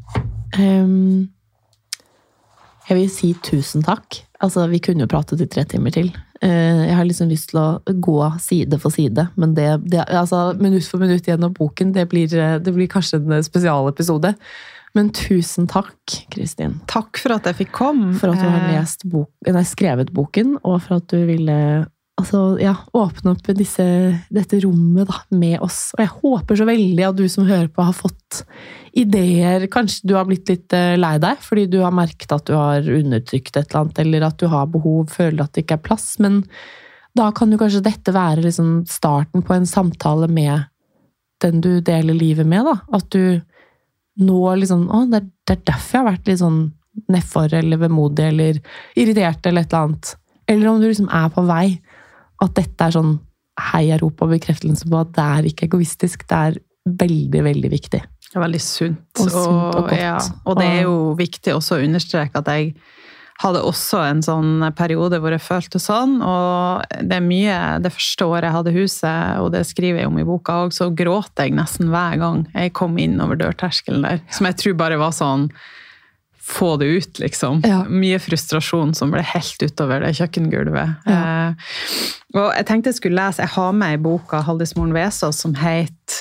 jeg vil si 1000 takk. Altså, vi kunne jo pratet i 3 timer til. Jeg har liksom lyst til å gå side for side, men altså, minutt for minutt gjennom boken, det blir kanskje en spesialepisode. Men 1000 takk, Kristin. Takk for at jeg fikk komme. For at du har skrevet boken, og for at du ville åpne opp dette rommet da, med oss. Og jeg håper så veldig at du som hører på har fått ideer. Kanskje du har blitt litt lei deg, fordi du har merket at du har undertrykt et eller annet, eller at du har behov, føler at det ikke er plass. Men da kan jo kanskje dette være liksom starten på en samtale med den du deler livet med. Da. At du nå liksom, det er derfor jeg har vært litt sånn nedfor, eller vemodig, eller irritert, eller et eller annet. Eller om du liksom er på vei, at dette er sånn heiarop og bekreftelse på at det er ikke egoistisk, det er veldig, veldig viktig. Det er veldig sunt og godt. Ja, og det er jo viktig også å understreke at jeg hadde også en sånn periode hvor jeg følte sånn, og det første året jeg hadde huset, og det skriver jeg om i boka også, så gråt jeg nesten hver gang jeg kom inn over dørterskelen der, som jeg tror bare var sånn, få det ut, liksom. Ja. Mye frustrasjon som ble helt utover det kjøkkengulvet. Ja. Og jeg tenkte jeg skulle lese, jeg har med i boka Halldis Moren Vesaas som het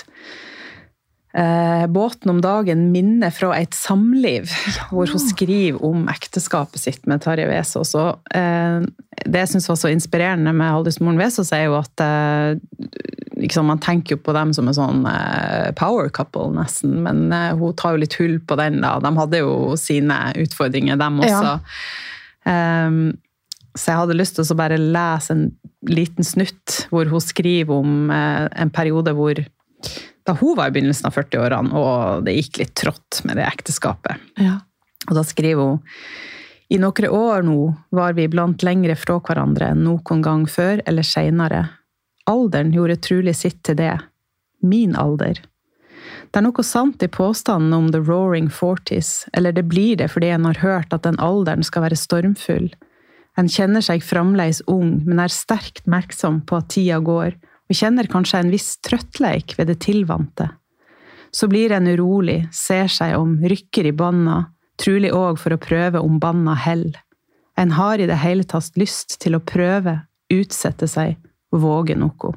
Båten om dagen, minne fra et samliv, hvor hun skriver om ekteskapet sitt med Tarjei Vesaas. Og det jeg synes var så inspirerende med Halldis Moren Vesaas er jo at liksom, man tenker jo på dem som en sånn power couple nesten, men hun tar jo litt hull på den da. De hadde jo sine utfordringer, dem også. Ja. Så jeg hadde lyst til å bare lese en liten snutt hvor hun skriver om en periode hvor da hun var i begynnelsen av 40-årene, og det gikk litt trått med det ekteskapet. Ja. Og da skriver hun, i noen år nå var vi blant lengre fra hverandre enn noen gang før eller senere. Alderen gjorde trolig sitt til det. Min alder. Det er noe sant i påstanden om the roaring 40s, eller det blir det fordi en har hørt at den alderen skal være stormfull. En kjenner seg fremleis ung, men er sterkt merksom på at tida går, og kjenner kanskje en viss trøttleik ved det tilvante. Så blir en urolig, ser seg om, rykker i banna, trolig også for å prøve om banna hell. En har i det hele tatt lyst til å prøve, utsette seg, våge noe.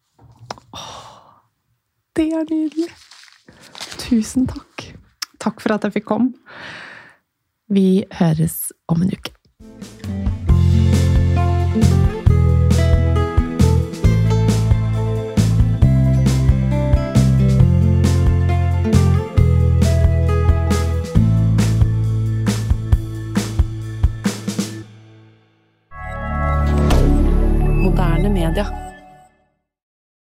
Det er nydelig. 1000 takk. Takk for at jeg fikk komme. Vi høres om en uke. Moderne media.